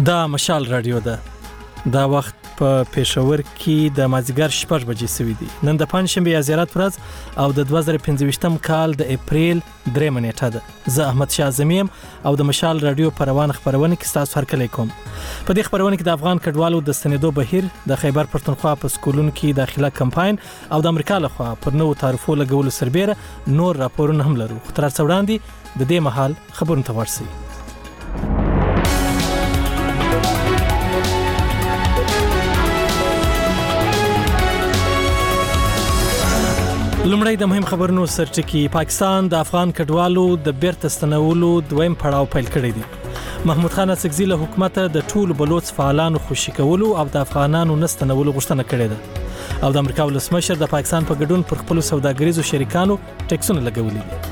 دا مشال رادیو ده. دا وخت په پېښور کې د مازیګر 6 بجې سوي دي. نن د پنځشنبه زیارت ورځ او د 2015م کال د اپریل 3 نیټه ده. زه احمد شاه زمیم او د مشال رادیو پروان خبرونه کې تاسو هرکلی کوم. په دې خبرونه کې د افغان کډوالو د ستنېدو بهیر، د خیبر پښتونخوا په سکولونو کې داخله کمپاین او د امریکا لخوا پر نوو تعرفو لګولو سربېره نور راپورونه هم لرو. خو تر څو وړاندې د دې مهال خبرونه ته ورسئ. لومړی د مهم خبرونو سرټکی. پاکستان د افغان کډوالو د بیرته ستنولو دویم پړاو پیل کړی دی. محمود خان اڅکزي له حکومت د ټولو بلوچ فعالانو خوشي کولو او د افغانانو نستنولو غوښتنه کړې ده او د امریکا ولسمشر د پاکستان په ګډون پر خپل سوداګریزو شریکانو ټیکسونه لګولي دي.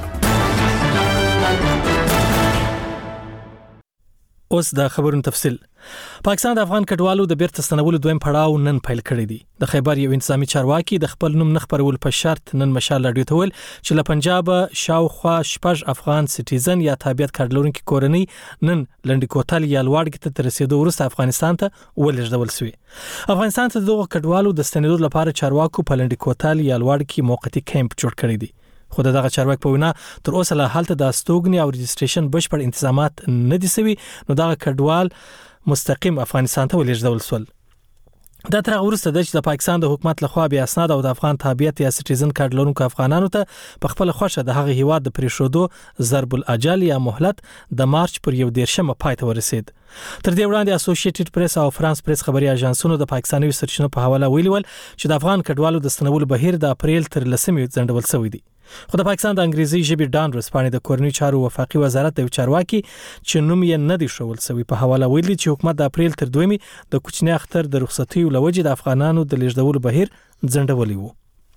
اوس د خبرونو تفصیل. پاکستان د افغان کډوالو د بیرته ستنولو دویم پړاو نن پیل کړی دی. د خیبر یو انتظامی چارواکي د خپل نوم نه خپرول په شرط نن مشال راډیو ته ویل چې له پنجاب شاوخوا 6 افغان سټیزن یا تابعیت کارت لرونکي کورنۍ نن لنډی کوتل یا لوړګي ته رسیدو وروسته افغانستان ته ولېږدول شوی. افغانستان ته دغه کډوالو د ستنېدو لپاره چارواکو په لنډی کوتل یا لوړګي موقتی کیمپ جوړ کړی دی. خو دغه چارواکي په وینا تر اوسه له حالت د استوګنې او رجستریشن بشپړ تنظیمات نه دي سوي، نو دغه کډوال مستقیم افغانستان ته ولېږدول شول. دا تر هغه وروسته چې د پاکستان د حکومت لخوا بیا اسناد او د افغان تابعیت یا سټیزن کارت لرونکو افغانانو ته په خپل خوښه د هغه هیواد د پریښودو ضرب الاجل یا مهلت د مارچ پر 11 پای ته ورسید. تر دې وړاندې اسوسییټډ پریس او فرانس پریس خبري اژانسونو د پاکستاني سرچینو په حواله ویلي ول چې د افغان کډوالو د ستنولو بهیر د اپریل تر 10 ځنډول شوی دی. خو د پاکستان د انګریزي ژبې ډان رسپانې د کورنۍ چارو وفاقي وزارت د چارواکي چې نوم یې نه دی شول سوي په حواله ویلي چې حکومت د اپریل تر 2 د کوچنی اختر د رخصتي لوجې د افغانانو د لیږدولو بهیر ځنډولي وو.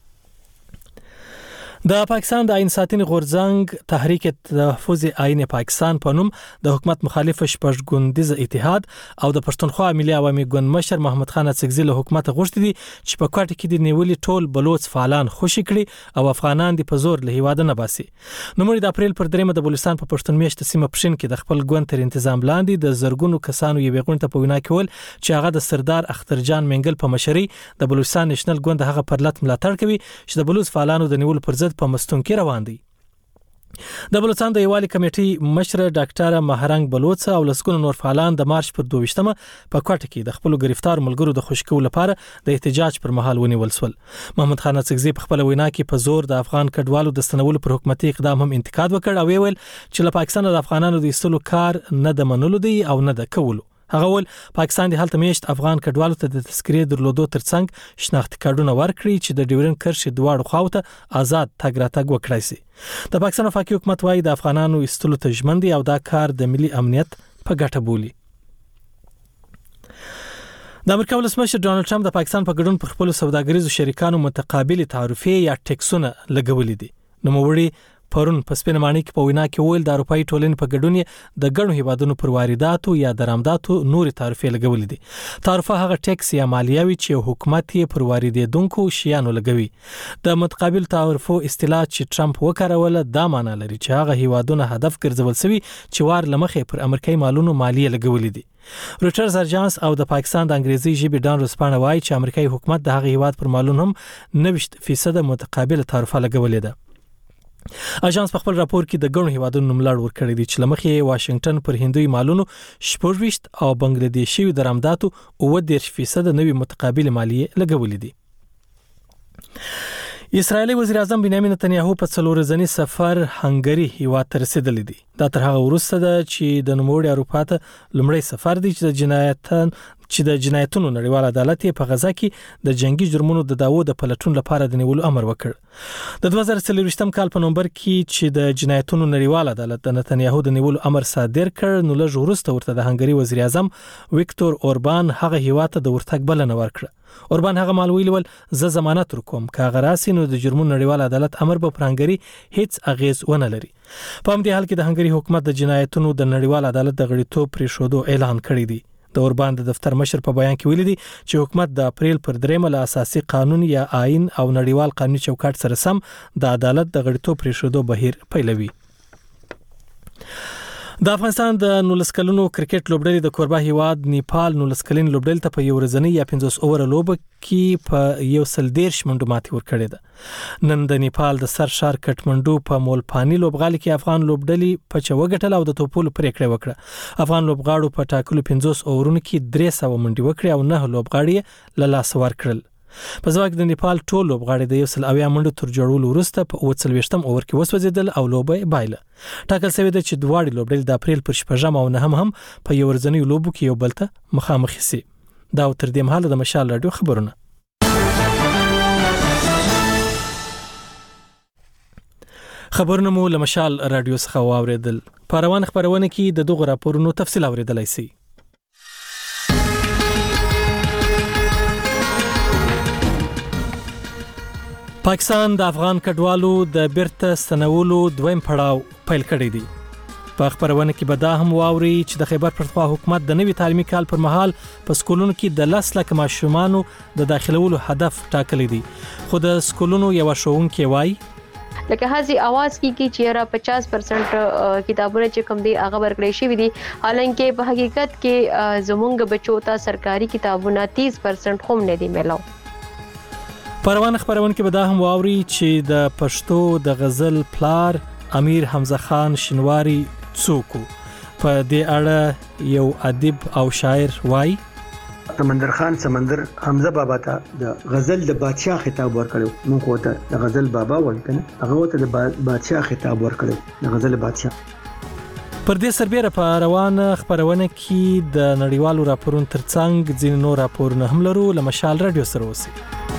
د پاکستان د آئین ساتنې غورځنګ تحریک تحفظ آئین پاکستان په نوم د حکومت مخالف شپږګوندیز اتحاد او د پښتونخوا ملي عوامي ګوند مشر محمود خان اڅکزي له حکومت غوښتي دي چې په کوټه کې د نیولې ټول بلوچ فعالان خوشي کړي او افغانان د په زور له هیواده نه باسي. نو مړي د اپریل پر 3 د بلوچستان په پښتون میشت سیمه پښین کې د خپل ګوند تر تنظیم لاندې د زرګونو کسانو یو غونډه په وینا کې ول چې هغه د سردار اخترجان منګل په مشرۍ د بلوچستان نېشنل ګوند هغه پرلط ملاتړ کوي چې د بلوچ فعالانو د نیولو پر ضد په مستون کې روان دي. د بلوچستان د یوالي کمیټې مشر ډاکټر مهرنګ بلوچ او لسګونو نور فعالان د مارچ پر 22 په کوټه کې د خپل گرفتار ملګرو د خوشکو لپاره د احتجاج پر مهال ونیول شول. محمود خان اڅکزي په خپل وینا کې په زور د افغان کډوالو د ستنولو پر حکومتي اقدام هم انتقاد وکړ او ویل چې له پاکستان د افغانانو د ایستلو کار نه د منلو دی او نه د کولو. هغه ول پاکستان د هلته میشت افغان کډوالو ته د تذکرې درلودو ترڅنګ شناختی کارتونه ورکړي چې د ډیورن کرښې دواړو خواوته آزاد تګ راتګ وکړي سي. د پاکستان وفاقي حکومت وايي د افغانانو ایستلو ته ژمن دي او دا کار د ملي امنیت په ګټه بولي. د امریکا ولسمشر ډونالد ټرمپ د پاکستان په ګډون پر خپل سوداګریزو شریکانو متقابل تعرفې یا ټیکسونه لګولې دي. نو موړي پرون په سپینمانی کې په وینا کې ویل د اروپאי ټولنې په ګډون د ګڼو هیوادونو پر وارداتو یا درآمداتو نوري تعرفې لګولې دي. تعرفه هغه ټیکس یا مالیه وي چې حکومت یې پر واردېدونکو شیانو لګوي. د متقابل تعرفو اصطلاح چې ټرمپ وکاروله دا معنی لري چې هغه هیوادونه هدف ګرځول شوی چې وار لمخې پر امریکایي مالونو مالیه لګولې دي. روټرز اژانس او د پاکستان د انګریزي ژبې ډان رسپانه وایي چې امریکایي حکومت د هغه هیواد پر مالونو هم 90% متقابل تعرفه لګولې ده. اژانس په خپل راپور کې د ګڼو هیوادونو نوملړ ورکړی دی چې لمخې واشنگټن پر هندوی مالونو 24 او بنگلاديشي درآمداتو 10% نوي متقابل مالیه لګولې دي. اسرائیلي وزیر اعظم بنیامین نتنیاهو په 4 ورځنی سفر هنګری هیواد ته رسیدلی دی. دا تر هغه وروسته ده چې د نوموړي اروپا ته لومړی سفر دی چې د جنایتونو نړیوال عدالت په غزا کې د جنگي جرمونو د داوود د پلټون لپاره د نیولو امر وکړ. د 2023م کال په نومبر کې چې د جنایتونو نړیوال عدالت د نتنیاهو د نیولو امر صادر کړ، نو لږ وروسته ورته د هنګری وزیر اعظم ویکتور اوربان هغه هیواد ته د ورتګ بلنه ورکړه. اوربان هغه مال ویلول زه ضمانت ورکوم که هغه راسي نو د جرمونو نړیوال عدالت امر به پر هنګری هیڅ اغیز ونه لري. په همدې حال کې د هنګری حکومت د جنایتونو د نړیوال عدالت د غړیتوب پریښودو اعلان کړی دی. د اوربان د دفتر مشر په بیان کې ویلي دي چې حکومت د اپریل پر 3 له اساسي قانون یا آئین او نړیوال قانوني چوکاټ سره سم د عدالت د غړیتوب پریښودو بهیر پیلوي. د افغانستان د 19 کلنو کرکټ لوبډلې د کوربه هیواد نیپال 19 کلن لوبډلې ته په یو ورځنۍ یا 50 اوور لوبه کې په 113 منډو ماتې ورکړې ده. نن د نیپال د سر شهر کټمنډو په مولپانی لوبغالي کې افغان لوبډلې په چوغټل او د توپولو پریکړه وکړه. افغان لوبغاړو په ټاکلو 50 اورونو کې 300 منډې وکړې او 9 لوبغاړي له لاس ورکړل. په ځواک د نیپال ټول لوبغاړي د 100 منډو تر جوړولو وروسته په 40 اوور کې وسوځیدل او لوبه بایله. ټاکل شوی دی چې دواړه لوبډلې د اپریل پر 14 او 9 هم په یو ورځنۍ لوبو کې یو بل ته مخامخ شي. دا تر دې مهاله د مشال رادیو خبرونه. خبرونه مو له مشال رادیو څخه واوریدل. په روان خبرونه کې د دغه راپورونو تفصیل اوریدلای شئ. پاکستان د افغان کډوالو د بیرته ستنولو دویم پړاو پیل کړی دی. په خبرونه کې به دا هم واوري چې د خیبر پښتونخوا حکومت د نوي تعلیمي کال پر مهال په سکولونو کې د 10 لک ماشومانو د داخلولو هدف ټاکلی دی. خو د سکولونو یو شوونکي وایي لکه هڅه आवाज کی چې را 50% کتابونه چې کم دي هغه ورکړې شوی دي، حالانکه په حقیقت کې زمونږ بچو ته سرکاري کتابونه 30% هم نه دي ملو. پروانه خبرونه کې به دا هم واوري چې د پښتو د غزل پلار امیر حمزه خان شینواری څوک په دې اړه یو ادیب او شاعر وایي سمندر خان سمندر حمزه بابا ته د غزل د بادشاہ خطاب ورکړو. موږ وته د غزل بابا وایو کنه، هغه وته د بادشاہ خطاب ورکړو، د غزل بادشاہ. پر دې سربېره په روانه خبرونه کې د نړیوالو راپورونو ترڅنګ ځینې نور راپورونه هم لرو. له مشال رادیو سره اوسئ.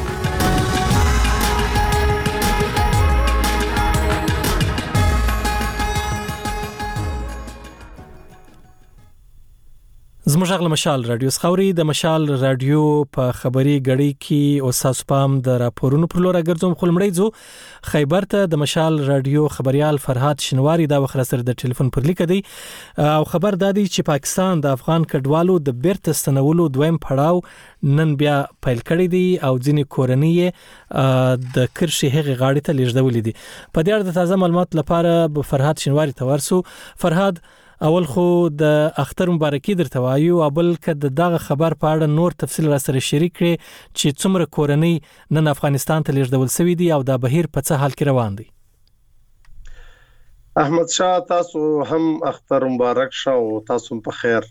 زموږ غږ مشال رادیو خوري. د مشال رادیو په خبري غړي کې او تاسو پام د راپورونو پر لور ګرځوم. خلمړی زو خیبر ته د مشال رادیو خبريال فرهاد شینواری دا وخت سره د ټلیفون پر لیک دی او خبر دادی چې پاکستان د افغان کډوالو د بیرته ستنولو دویم پړاو نن بیا پیل کړی دی او ځینې کورنۍ د کرشي هغه غاړې ته لیږدولې دي. په دې اړه د تازه معلومات لپاره فرهاد شینواری ته ورسو. فرهاد، اول خو د اختر مبارکي درته وایو، او بل که دغه خبر په اړه نور تفصیل را سره شریک کړي چې څومره کورنۍ نن افغانستان ته لیږدول شوي دي او دا بهیر په څه حال کې روان دی. احمد شاه، تاسو هم اختر مبارک شه او تاسو په خیر.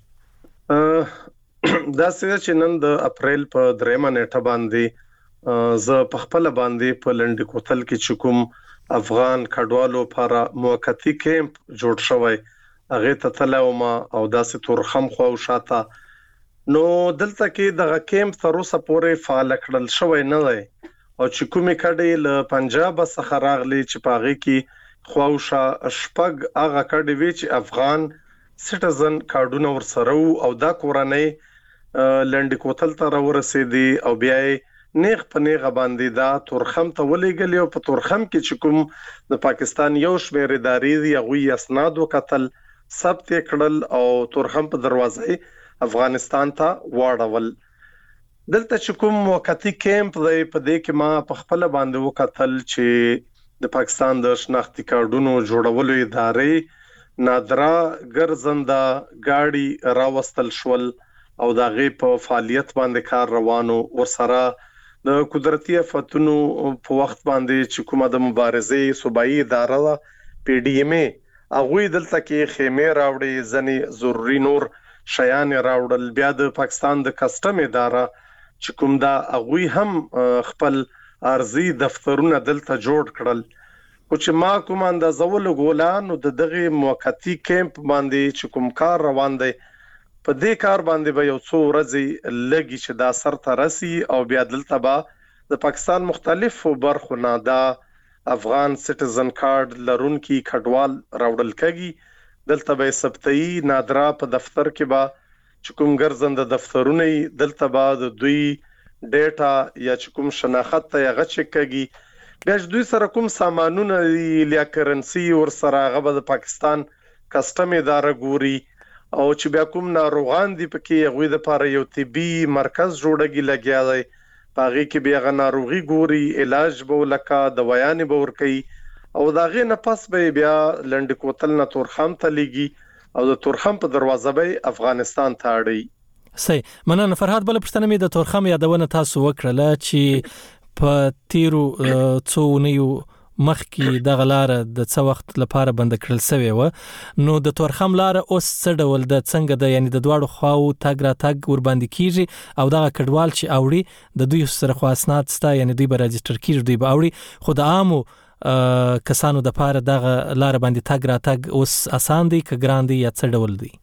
دا څه چې نن د اپریل په 3 نیټه باندې ز په خپل باندې په لنډ کوتل کې چکم افغان کډوالو لپاره موقتی کیمپ جوړ شوی هغه ته تلوما او داسې تورخم خو شاته نو دلته کې د کیمپ تر اوسه پورې فعال کړل شوی نه دی او چې کومې کډې له پنجاب څخه راغلي چې پاغي کې خواوشه شپږ هغه کډې وی چې افغان سټیزن کارډونه ورسره او دا کورنۍ لنډ کوتل ته ورسېدي او بیا نیغ په نیغه باندې دا تورخم ته ولېګل او په تورخم کې چې کوم د پاکستان یو شمېر ادارې دی هغه اسناد وکتل ثبت کړل او تورخم په دروازه افغانستان ته واړول. دلته چې کوم وقتی کیمپ دی په دې کې ما په خپل باندې وکتل چې د پاکستان د شناختی کارډونو جوړولو ادارې نادرا ګرځنده گاڑی راوستل شول او دا غي په فعالیت باندې کار روانو. ورسره د قدرتي آفتونو په وخت باندې چې کومه د مبارزې صوبایي اداره پی ډی ایم ای هغه دلته کې خیمه راوړي، ځنی ضروري نور شیان راوړل. بیا د پاکستان د کسٹم اداره چې کوم دا هغه هم خپل ارزي دفترونه دلته جوړ کړل. او چې ما کوم اندازول غولان او دغه موقتی کیمپ باندې چې کوم کار روان دی په دې کار باندې به یو څو ورځې لګي چې دا سر ته راسي او بیا دلته به د پاکستان مختلفو برخو نه دا افغان سټیزن کارت لرونکي کډوال راوړل کېږي. دلته به سبتئی نادرا په دفتر کې با چې کوم ګرځنده دفترونه دلته به د دوی ډیټا یا چې کوم شناخت ته یې غچ کېږي. بیا دوی سره کوم سامانونه لیا کرنسی ور سره غو د پاکستان کسٹم اداره ګوري او چې بیا کوم ناروغان دي پکې هغه د لپاره یو طبي مرکز جوړګي لګیا دی. پاغي کې بیا غ ناروغي ګوري، علاج به لکه دوايانې به ور کوي او داغه نه پس به بیا لنډ کوتل نه تورخم ته لګي. او د تورخم په دروازه به افغانستان ته اړي. صحیح مننه فرهاد. بل پښتنه مې د تورخم یادونه تاسو وکړه چې په تیرو څونیو مخکې د غلاره د څو وخت لپاره بند کړل شوی و، نو د تورخم لار اوس څه ډول د څنګه د یعنی د دواړو خواو تګ را تګ ور باندې کیږي او دغه کډوال چې اوړي د دوی سره خو اسناد ستا یعنی دوی به راجستر کیږي دوی به اوړي، خو د عامو کسانو د پاره دغه لار باندې تګ را تګ اوس آسان دی که ګران دی یا څه ډول دی؟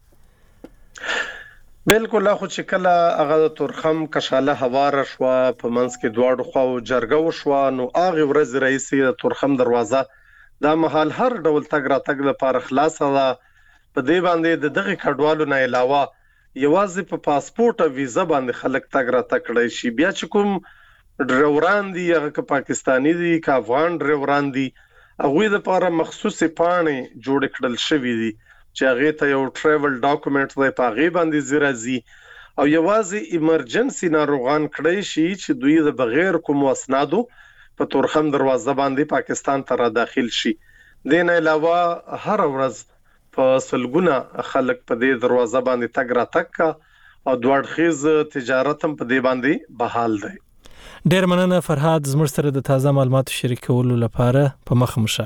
بالکل خو چې کله هغه د تورخم کشاله هواره شو په منځ کې دواړو خواو جرګه وشو، نو هغه ورځ رئیس د تورخم دروازه د محل هر ډول تګ را تګ لپاره خلاصه ده. په دې باندې د دغه کډوالو نه علاوه یوازې په پاسپورت او ویزا باندې خلک تګ را تګ کړي شي. بیا چې کوم ډرایوران دي هغه که پاکستانی دي که افغان ډرایوران دي، هغه د لپاره مخصوصي پاڼې جوړ کړل شوې دي چې هغه ته یو ټریول ډاکومېنټ دی په هغه باندې زیرازي او یوازې ایمرجنسي ناروغان کړی شي چې دوی د بغیر کوم اسنادو په تورخم دروازه باندې پاکستان ته را داخل شي. دین علاوه هر ورځ په سلګونه خلک په دې دروازه باندې تګ را تک او دوړخیز تجارت هم په دې باندې بحال دی. ډیر مننه فرهاد، زموږ سره د تازه معلوماتو شریکولو لپاره په مخ مشه.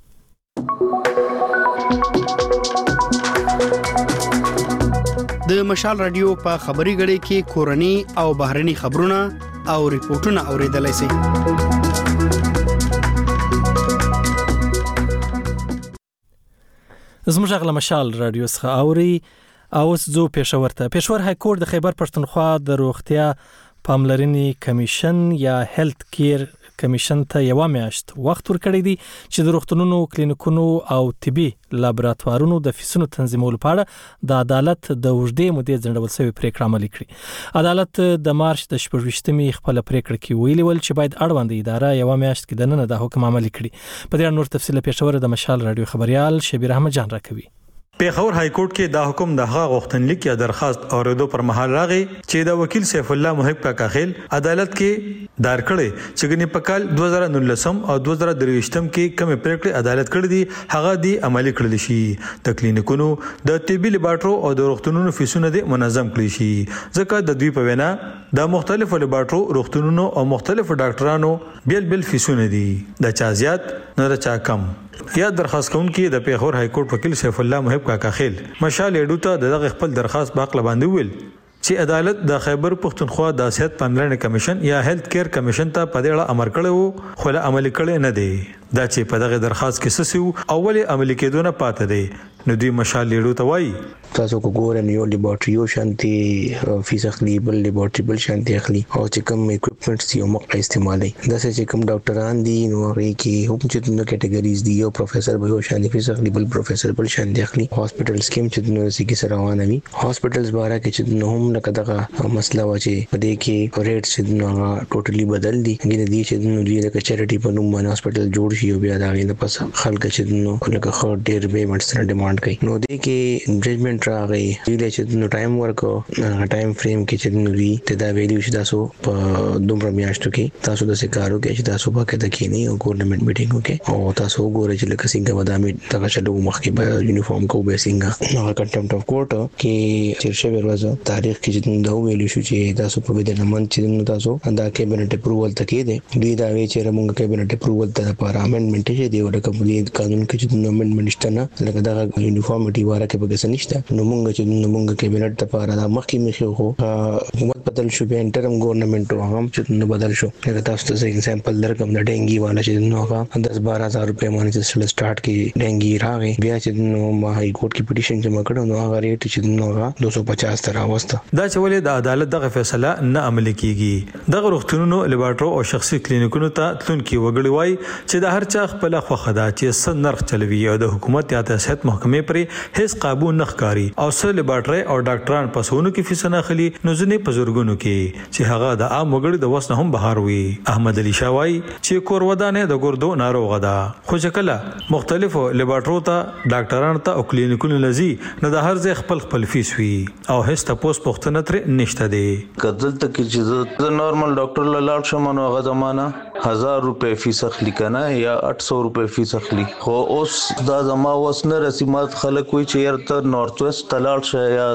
د مشال رادیو په خبري غړي کې کورني او بهرني خبرونه او ریپورتونه اوریدلای شئ. زموږ غلا مشال رادیو څخه اوري او زو پېښور ته. پېښور های کورټ د خیبر پښتونخوا د روغتیا پاملرنې کمیشن یا هیلث کیر کمیشن ته یو میاشت وخت ورکړی دی چې د روغتونونو، کلینیکونو او طبي لابراتوارونو د فیسونو تنظیمولو په اړه د عدالت د وژدې مودې ځنډول شوی پریکړه عملي کړي. عدالت د مارچ د 28مې خپل پریکړه کې ویلي ول چې باید اړوند اداره یو میاشت کې دننه د حکم عملي کړي. په دې اړه نور تفصیل پېښور د مشال رادیو خبريال شبیر احمد جان راکوي. پېښور های کورټ کې دا حکم د هغه غوښتنلیک یا درخواست اوریدو پر مهال راغی چې د وکیل سیف الله محب کاکا خیل عدالت کې دار کړي چې غني په کال 2019 او 2023 کې کوم پریکړه عدالت کړې دي هغه دی عملي کړل شي. د کلینیکونو، د طبي لیبارټرو او د روغتونونو فیسونه دي منظم کړي شي، ځکه د دوی په وینا د مختلفو لیبارټرو، روغتونونو او مختلفو ډاکټرانو بیل فیسونه دي، د چا زیات نه د چا کم. یا درخواست کوونکی د پېښور های کورټ وکیل سیف الله محب کاکا خیل مشال اډو ته دغه خپل درخواست باقله باندې ویل چې عدالت د خیبر پښتونخوا د صحت پاملرنې کمیشن یا هیلث کیر کمیشن ته په دې اړه امر کړو خو له عملي کړي نه دی. دا چې په دغه درخواست کې سسیو اول عملي کېدونه پاتې دی، نو دوی مشال اډو ته وایي تاسو کو ګورئ یو لیبارټری یو شانتي فیس اخلي، بل لیبارټری بل شانتي اخلي او چې کوم اکوپمنټس یو مقه استعمالي. دا چې کوم ډاکټران دي نو هغه کې هم چې د کټګوریز دي، یو پروفیسور به یو شانتي فیس اخلي، بل پروفیسور بل شانتي اخلي. هاسپټل سکیم چې د نورسي کې سره روانه وي، هاسپټلز باره کې چې نو هم نه کداغه مسله و چې په دې کې ریټ چې نو ټوټلی بدل دي. ګینه دي چې نو دې د چیریټي په نوم باندې هاسپټل جوړ شي او بیا دا غي نه پس خلک چې نو لکه خو ډېر پیمنټس سره ډیماند کوي. نو دې کې ججمنټ راغی ویل چې نو ټایم ورکو ټایم فریم کې چې نو وی ته دا ویلیو چې تاسو په دومره میاشتو کې تاسو د سکارو کې چې تاسو په کې د کینی او ګورنمنت میټینګ کې او تاسو وګورئ چې لکه څنګه ودامي دغه شلو مخکې به یونیفارم کو به څنګه نو کنټمپټ اف کورټ کې چیرشه ورځ تاریخ کې چې دا ویلیو شو چې تاسو په دې نمن چې نو تاسو دا کیبنټ اپروول تکې دي دوی دا وی چې موږ کیبنټ اپروول ته لپاره امندمنت چې دی ولکه په دې قانون کې چې نو امندمنت شته نه لکه دا یونیفارمټي واره کې به نشته. نو موږ چې موږ کیبنټ لپاره دا مخکې خو حکومت بدل شو، بیا انټرم ګورنمنت هم چې نو بدل شو. لکه تاسو ته ایگزامپل درکم د ډینګي والا چې نو هغه 10-12,000 روپے باندې چې سٹارټ کې ډینګي راغی، بیا چې نو ما هاي کورټ کې پټیشن جمع کړو نو هغه ریټ چې نو هغه 250 تر اوسته. دا چې ولې د عدالت دغه فیصله نه عملي کیږي. دغه روغتونونو، لیبارټرو او شخصي کلینیکونو ته تلونکي وګړي وای چې د هر چا خپل خوخه ده چې څه نرخ چلوي او د حکومت یا د صحت محکمې پرې هیڅ قابو نه ښکاري او څه لیبارټري او ډاکټران په سونو کې فیسونه خلی نو ځنې په زورګونو کې چې هغه د عام وګړي د وسنه هم بهار وي. احمد علي شاوای چې کور ودانه د ګردو ناروغه ده خو شکله مختلفو لیبارټرو ته ډاکټرانو ته او کلینیکونو لذي نو د هر ځای خپل فیس وي او هیڅ تاسو پوښتنه تر نشته دی. کدل ته چې د نورمال ډاکټر لاړ شم نو هغه زمانہ 1000 روپے فیس اخلي کنه یا 800 روپے فیس اخلي. خو اوس دا زما وس نه رسمات خلک وی چې یارته نارث ویست تلاړ شه یا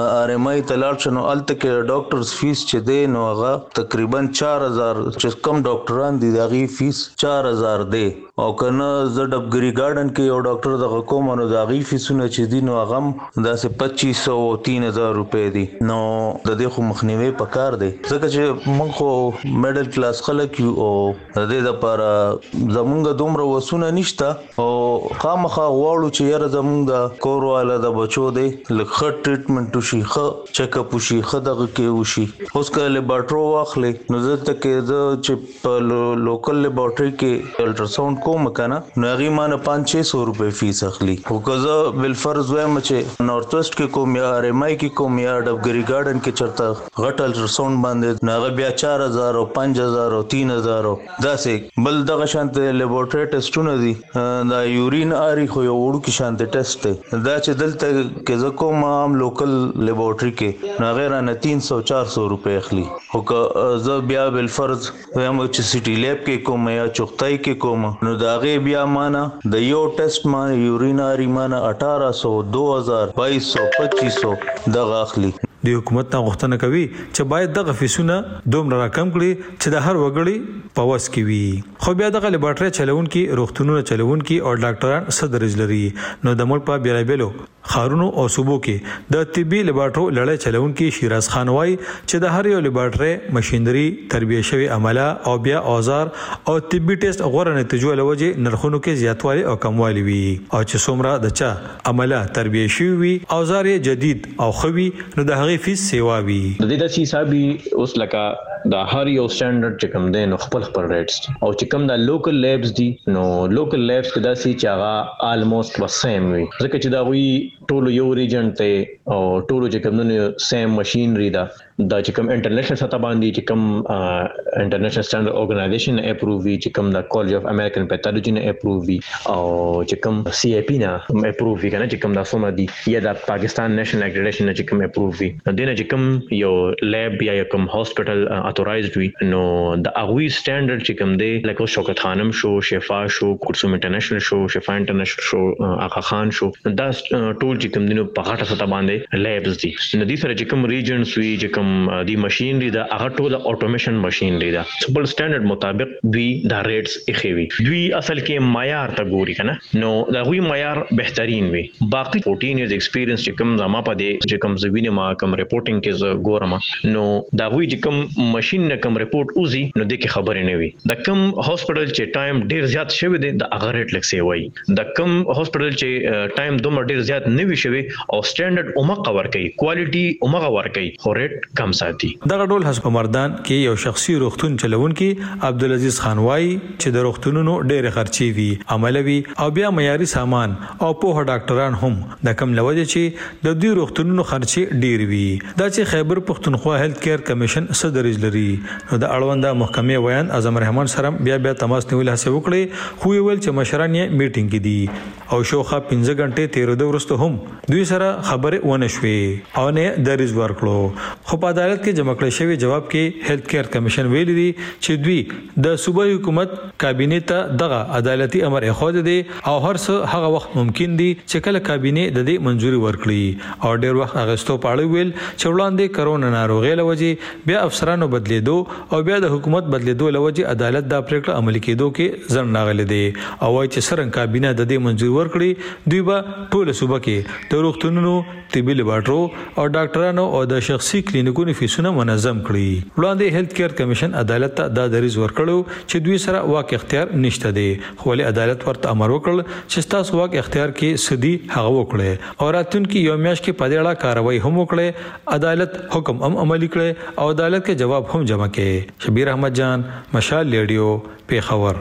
RMI تلاړ شه نو الته کې ډاکټرز فیس چې دی نو هغه تقریبا 4000 چې کم ډاکټران دي دغه فیس 4000 دی او کنه زه ډبګری ګارډن کې یو ډاکټر دغه کوم نو دغه فیسونه چې دي نو هغه داسې 2500 او 3000 روپے دي. نو د دې خو مخنیوي پکار دی ځکه چې موږ خو میډل کلاس خلک یو او د دې لپاره زمونږ دومره وسونه نشته او خامخا غواړو چې یاره زمونږ د کور والا د بچو دی لکه ټریټمنټ وشي ښه چیک اپ وشي ښه دغه کې وشي. اوس که لیبارټرو واخلي نو زه ته کې زه چې په لوکل لیبارټري کې الټراساوند کوم کنه نو هغه مانه 500 روپے فیس اخلي. خو که زه بالفرض وایم چې نارث ویست کې کوم یا RMI کې کوم یا ډبګری ګارډن کې چرته غټ الټراساوند باندې نو هغه بیا 4000 او 5000 او 3000 داسې بل دغه شانته لیبارټري ټیسټونه دي دا یورین آری خو یو وړو کې شانته ټیسټ دی دا چې دلته کې زه کوم عام لوکل لیبارټري کې نو غیر نه 300-400 روپے اخلي. خو که زه بیا بالفرض وایم چې سټي لیب کې کوم یا چوختای کې کوم نو دا غي بیا مانا د یو ټیسټ ما یوریناری مانا 1800 2000 2200 2500 دغه اخلي. د حکومت نه غوښتنه کوي چې باید دغه فیسونه دومره راکم کړي چې د هر وګړي په وس کې وي. خو بیا دغه لیبارټري چلونکي روغتونونه چلونکي او ډاکټران څه درجه لري نو د ملک په بیلابیلو خارونو او صوبو کې د طبي لیبارټرو لړۍ چلونکي شیراز خان وای چې د هر یو لیبارټري ماشينري تربیه شوی عمله او بیا اوزار او طبي ټیسټ غوړه نتیجو لوجه نرخونو کې زیاتوالی او کموالی وي او چې څومره د چا عمله تربیه شوی وي اوزار جدید او خوي نو د هغه فیس سیوا وي. د دې د حسابي اوس لکه د هر یو سټانډرډ چې کوم دی نو خپل ریټس او چې کوم د لوکل لیبز دي نو لوکل لیبز کې داسي چې هغه آلموست وسیم وي ځکه چې دا وی ټولو یو ریجن ته او ټولو چې کوم نو سیم ماشينري دا چې کوم انټرنیشنل سطح باندې چې کوم انټرنیشنل سټانډرډ اورګنایزیشن اپروو وي چې کوم د کالج اف امریکن پیتالوجي نه اپروو وي او چې کوم CIP نه اپروو وي کنه چې کوم د سومه دي یا د پاکستان نېشنل اکریډیټیشن نه چې کوم اپروو وي دنه چې کوم یو لیب یا کوم هاسپټل اتورایزډ وي نو د اغوی سټانډرډ چې کوم دی لکه شوکت خانم شو شفا شو کلثوم انټرنیشنل شو شفا انټرنیشنل شو آقا خان شو دا ټول چې کوم دینو په غټه سطح باندې لیبز دي نو دي سره چې کوم ریجنز وي چې کوم دی ماشينري دا هغه ټول اټومیشن ماشينري دا سپل سټانډرډ مطابق دوی دا ریټس اخوي دوی اصل کې معیار ته ګوري کنه نو دا غوي معیار بهترین وي. باقي 14 ایئرز ایکسپیرینس چې کوم زما په دې چې کوم زوینه ما کوم ریپورټینګ کې ز ګورم نو دا غوي چې کوم ماشين نه کوم ریپورټ اوزي نو د کې خبرې نه وي د کوم هاسپټل چې ټایم ډیر زیات شوی دی د هغه ریټ لکه سی وای د کوم هاسپټل چې ټایم دومره ډیر زیات نه وي شوی او سټانډرډ اومه ور کوي کوالټي اومه ور کوي خو ریټ کم ساتي. دغه ډول حسب مردان کې یو شخصي روغتون چلونکي عبدالعزيز خان وای چې د روغتونونو ډېر خرچي وي عملوي او بیا معیاري سامان او په ډاکټران هم د کم لوجه چې د دوی روغتونونو خرچي ډېر وي دا چې خیبر پښتونخوا هیلث کیر کمیشن صدرج لري نو د اړونده محکمې ویان اعظم رحمان سره بیا تماس نیول هڅه وکړي خو ویل چې مشران یې میټینګ کې دي او شوخه 15 غنټه 13 ورسته هم دوی سره خبره ونه شوې او نه دریز ورکړو. خو په عدالت کې جمع کړی شوی جواب کې هیلث کیر کمیشن ویلي دي چې دوی د صوبایي حکومت کابینه ته دغه عدالتي امر اخواد دي او هر څه هغه وخت ممکن دي چې کله کابینه د دې منځوري ورکړي او ډېر وخت اغستو پاړی ویل چې وړاندې کرونا ناروغي لوجه بیا افسرانو بدلیدو او بیا د حکومت بدلیدو لوجه عدالت دا پریکړه عملي کېدو کې ځن ناغلي دي او چې سرنګ کابینه د دې منځوري ورکړي دوی به ټول صوبه کې د روغتونونو طبي لیبارټرو او ډاکټرانو او د شخصي کلینیکونو فیسونه منظم کړي. وړاندې هیلث کیر کمیشن عدالت ته دا دریز ورکړو چې دوی سره واک اختیار نشته دی خو ولې عدالت ورته امر وکړ چې تاسو واک اختیار کې سدي هغه وکړي او راتلونکي یو میاشت کې په دې اړه کاروایی هم وکړي. عدالت حکم هم عملي کړي او عدالت کې جواب هم جمع کړي. شبیر احمد جان مشال ریډیو پیښور.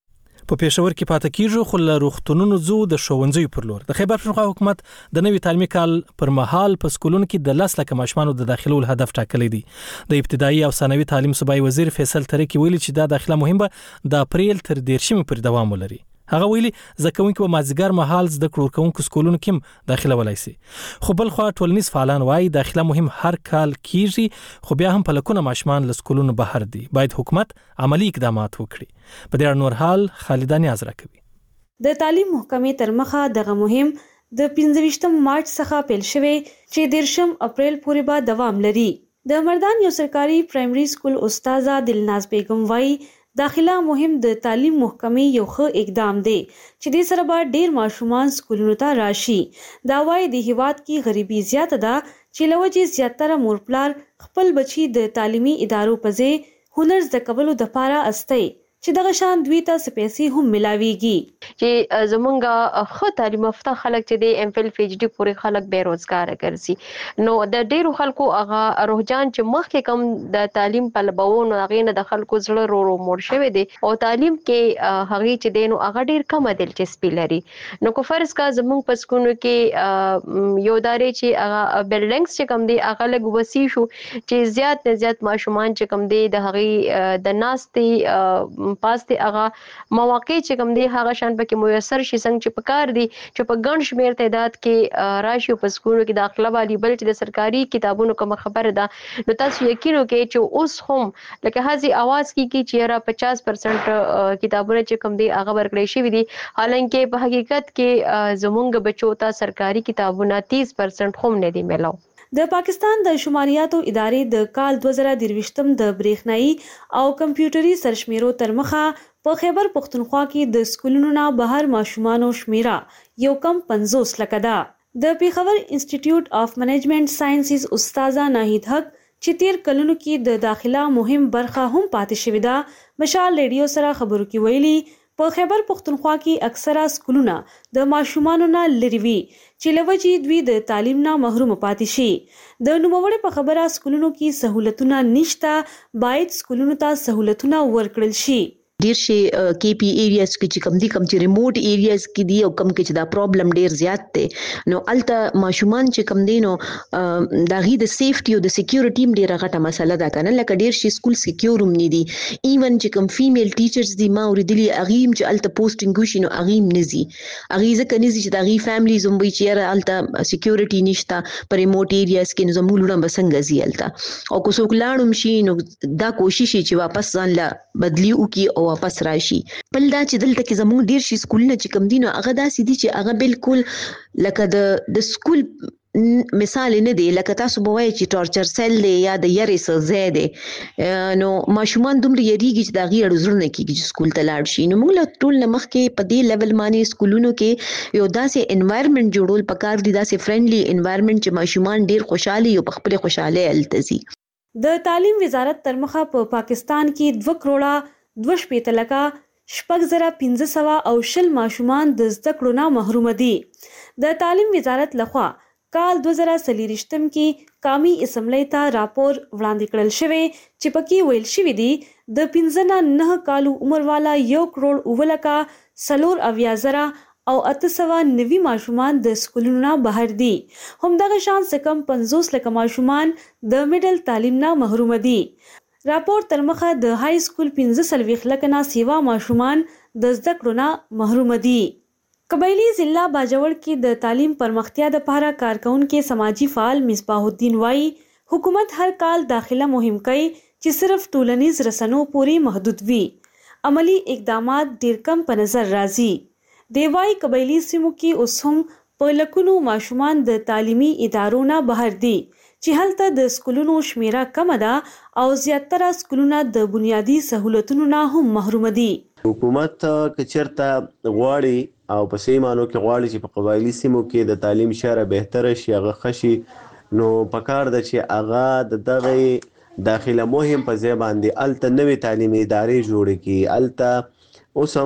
په پېښور کې پاتې کیږي خو له روغتونونو زو د ښوونځیو پر لور د خیبر پښتونخوا حکومت د نوي تعلیمي کال پر مهال په سکولونو کې د 10 لک ماشومانو د داخلول هدف ټاکلی دی. د ابتدایي او ثانوي تعلیم صوبایي وزیر فیصل ترکی ویلي چې دا داخله مهمه د اپریل تر 10 پر دوام ولري. هغه ویلي زکوونکي په مازیګر مهال زده کړو کوونکو سکولونو کې داخله ولای شي. خو بل خو ټولنیز فعالان وایي داخله مهم هر کال کیږي، خو بیا هم په لکونه ماشومان له سکولونو بهر دي. باید حکومت عملی اقدامات وکړي. په دې اړه نور حال خالد نیاز راکوي. د تعلیم محکمې تر مخه دغه مهم د 25 مارچ څخه پیل شوی چې 13 اپریل پورې به دوام لري. د مردان یو سرکاري پرایمري سکول استاده دلناز بیگم وایي داخله مهم د تعلیم محکمې یو ښه اقدام دی چې د سره به ډیر ماشومان سکولونو ته راشي. دا وایي د هیواد کې غریبي زیاته ده چې لوجې زیاتره مور پلار خپل بچي د تعلیمي ادارو په ځای هنر زده کولو د پاره استي چې دغه شان دوی ته سپېسي هم ملاويږي چې زمونږه خو تعلیم یافته خلک چې د ام فل پی ایچ ډي پورې خلک بیروزګار ګرځي. نو د ډیرو خلکو هغه روحجان چې مخکې کم د تعلیم په لباونو هغه نه د خلکو زړه رو مور شوی دی او تعلیم کې هغه چې دینو هغه ډیر کم دلچسپي لري. نو کو فرض کا زمونږ په سکولونو کې یو داري چې هغه بلډینګز چې کم دی هغه لګ وسی شو چې زیات نه زیات ماشومان چې کم دی د هغه د ناستي پاسته هغه مواقع چې کوم دي هغه شان پکې میسر شي څنګه چې پکار دي چې په ګڼ شمیر تعداد کې راشي په سکولونو کې داخله والی بل چې د سرکاري کتابونو کوم خبره ده. نو تاسو یقین وکړئ چې اوس هم لکه هڅي आवाज کې چې را 50% کتابونه چې کوم دي هغه ورکړې شي دي، حالانکه په حقیقت کې زمونږ بچو ته سرکاري کتابونه 30% هم نه دي ملو. د پاکستان د شماریاتو ادارې د کال 2023 د برېښنايي او کمپیوټري سرشمیرو تر مخه په خیبر پختونخوا کې د سکولونو نه بهر ماشومانو شمیره یو کم 50 لکه ده. د پیښور انسټیټیوټ اف منیجمنت ساينسز استاد ناهید حق چې تیر کلونو کې د داخله مهم برخه هم پاتې شوې ده مشال ریډیو سره خبرو کې ویلي په خیبر پختونخوا کې اکثره سکولونه د ماشومانو نه لري وي چې لوجې دوی د تعلیم نه محروم پاتې شي. د نوموړي په خبره سکولونو کې سہولتونه نشته، باید سکولونو ته سہولتونه ورکړل شي. ډیر شي کې پی ایریاز کې چې کم دي کم چې ریموټ ایریاز کې دي او کم کې چې دا پرابلم ډیر زیات دی. نو الته ماشومان چې کم دي نو دا غي د سیفټي او د سکیورټي ډیر غټه مسله ده کنه، لکه ډیر شي سکول سکیور هم نه دي. ایون چې کم فیمیل ټیچرز دي ما اوریدلی اغیم چې الته پوسټینګ وشي نو اغیم نزي ځکه نزي چې دا غي فیملیز هم وي چې الته سکیورټي نشته پر ریموټ ایریاز کې نو زموږ لونه بسنګ زی الته او کو څوک لاړم شي نو دا کوشش چې واپس ځان لا بدلی وکي او واپس راشي. بل دا چې دلته کې زموږ ډیر شي سکولونه چې کم دي نو هغه داسې دي چې هغه بالکل لکه د سکول مثال نه دی، لکه تاسو به وایي چې ټورچر سیل دی یا د یری سزا دی. نو ماشومان دومره یریږي چې دا غي اړزرونه کیږي چې سکول ته لاړ شي. نو موږ ټول نمخ کې په دې لیول باندې سکولونو کې یو داسې انوایرنمنت جوړول پکار دي، داسې فرندلی انوایرنمنت چې ماشومان ډیر خوشحالي او په خپل خوشاله التزي. د تعلیم وزارت تر مخه په پاکستان کې 2 کروڑه 2.5 لکه 6,500 او 20 ماشومان د زده کړو نه محروم دي. د تعلیم وزارت لخوا کال 2023 کې قومي اسمبلی ته راپور وړاندې کړل شوی چې پکې ویل شوی دی د 15 کالو عمر والا 1 کروڑ 9 لکه 4,000 او 890 ماشومان د سکولونو نه بهر دي. همدغه شان څخه 50 لکه ماشومان د میډل تعلیم نه محروم دي. راپور تر مخه د های سکول 15 لکه نه سیوا ماشومان د زده کړو نه محروم دي. قبایلی ضلع باجوړ کې د تعلیم پرمختیا د لپاره کارکونکو سماجی فعال مصباح الدین وای حکومت هر کال داخله مهم کوي چې صرف ټولنیز رسنو پورې محدود وي. عملی اقدامات ډیر کم په نظر راځي. دی وای قبایلی سیمو کې اوس هم په لکونو ماشومان د تعلیمي ادارو نه بهر دي چې هلته د سکولونو شمیره کم ده او زیاتره سکولونه د بنیادی سہولتونو نه هم محروم دي. حکومت کچرته غواړي او په سیمانو کې غواړي چې په قبایلی سیمو کې د تعلیم شاره بهتره شي، هغه خشي، نو پکار ده چې هغه دغه داخله مهم په ځای باندې الته نوې تعلیمي ادارې جوړ کړي. الته اوس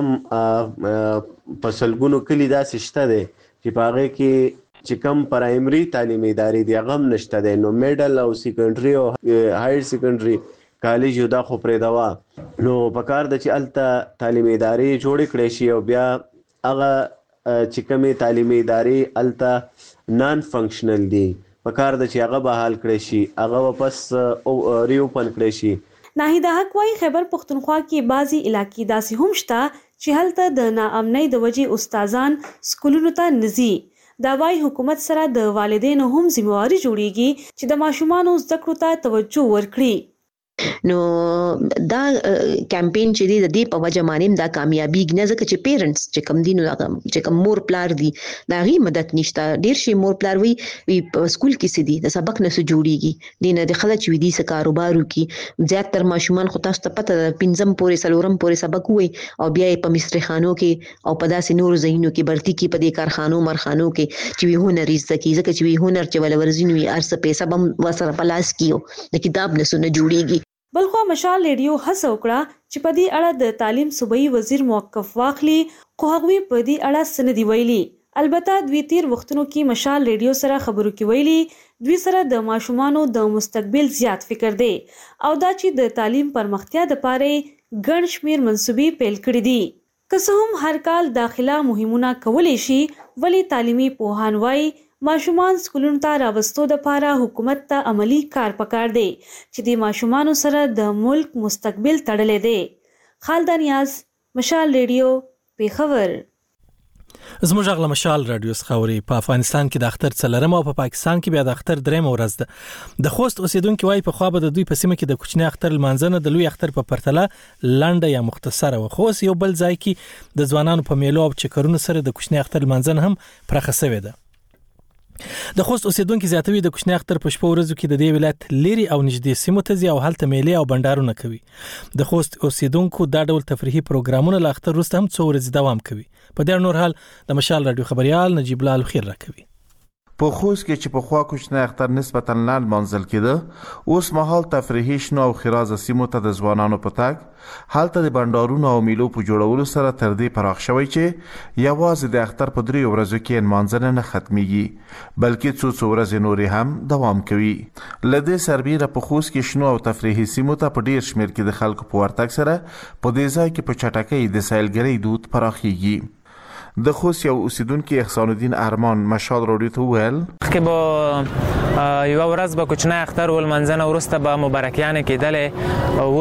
هم په سلګونو کلی داسې شته دی چې په هغه کې چې کم پرایمري تعلیمي ادارې دی هغه هم نشته دی. نو میډل او سیکنډري او هایر سیکنډري کالج یو دا خو پرې دوا نو پکار د چې الته تعلیمي ادارې جوړ کړي شي او بیا هغه چې کومې تعلیمي ادارې الته نان فنکشنل دي پکار د چې هغه بحال کړي شي، هغه واپس ریوپن کړي شي. ناهید حق وايي خیبر پختونخوا کې بعضي علاقې داسې هم شته چې هلته د ناامنۍ د وجې استادان سکولونو ته نزي. دا وايي حکومت سره د والدینو هم ذمہواری جوړیږي چې د ماشومانو زده کړو ته توجه ورکړي. نو دا کمپین چې دی د دې په وجه باندې دا کامیابی نه ځکه چې پیرنټس چې کم دي نو چې کم مور پلار دي دا غي مدد نشته. ډیر شي مور پلار وي په سکول کې سدي د سبق نه جوړیږي دینه د خلک وي دي س کاروبارو کې زیاتره ماشومان خو تاسو ته پته ده پنځم پورې سلورم پورې سبق وي او بیا په مستری خانو کې او په داسې نور ځایونو کې برتی کې په دې کارخانو مرخانو کې چې وی هنر زده ځکه چې وی هنر چې ول ورزینو وي ارسه پیسې بم وسره پلاس کیو د کتاب نه سونه جوړیږي. بلخو مشال ریډیو هڅه وکړه چې په دې اړه د تعلیم صوبایي وزیر موقف واخلي خو هغوی په دې اړه څه نه دي ویلي. البته دوی تیر وختونو کې مشال ریډیو سره خبرو کې ویلي دوی سره د ماشومانو د مستقبل زیات فکر دی او دا چې د تعلیم پرمختیا لپاره ګڼ شمیر منصوبې پیل کړې دي. که څه هم هر کال داخله مهمونه کولی شي ولی تعلیمي پوهان وایي ماشومان سکولونو ته راوستو دپاره حکومت ته عملی کار پکار دی چې د ماشومانو سره د ملک مستقبل تړلی دی. خالده نیاز، مشال ریډیو، پیښور. زموږ غږ له مشال رادیو څخه اوري. په افغانستان کې د اختر څلرمه او په پاکستان کې بیا د اختر درېمه ورځ ده. د خوست اوسیدونکو وايي په خوا به د دوی په سیمه کې د کوچنی اختر لمانځنه د لوی اختر په پرتله لنډه یا مختصره و. خو یو بل ځای کې د ځوانانو په میلو او چکرونو سره د کوچنی اختر لمانځنه هم پراخه شوې ده. د خوست اوسیدونکو زیاتوي د کوچنی اختر په شپه ورځو کې د دې ولایت لري او نږدې سیمو ته ځي او هلته میلې او بندارونه کوي. د خوست اوسیدونکو دا ډول تفریحي پروګرامونه له اختر وروسته هم څو ورځې دوام کوي. په دې نور حال د مشال رادیو خبريال نجیب الله الخير راکوي. په خوست کې چې په خوا کوچنی اختر نسبتا لاندې منځل کېده اوس مهال تفریحي شنو او خراز سیمو ته د ځوانانو په تګ هلته د بندارونو او میلو په جوړولو سره تر دې پراخ شوی چې یوازې د اختر په 3 ورځو کې منځنه نه ختميږي بلکې څو ورځې نورې هم دوام کوي. لدې سربېره په خوست کې شنو او تفریحي سیمو ته په ډیر شمیر کې د خلکو په ورتګ سره په دې ځای کې په چټکۍ د سیلګرۍ دود پراخیږي. د خوست یو اوسیدونکو احسان الدین ارمان مشال رادیو ته ویل کې به یو ورځ به کوچنی اختر ول منځنه ورسته به مبارکیان کېدل او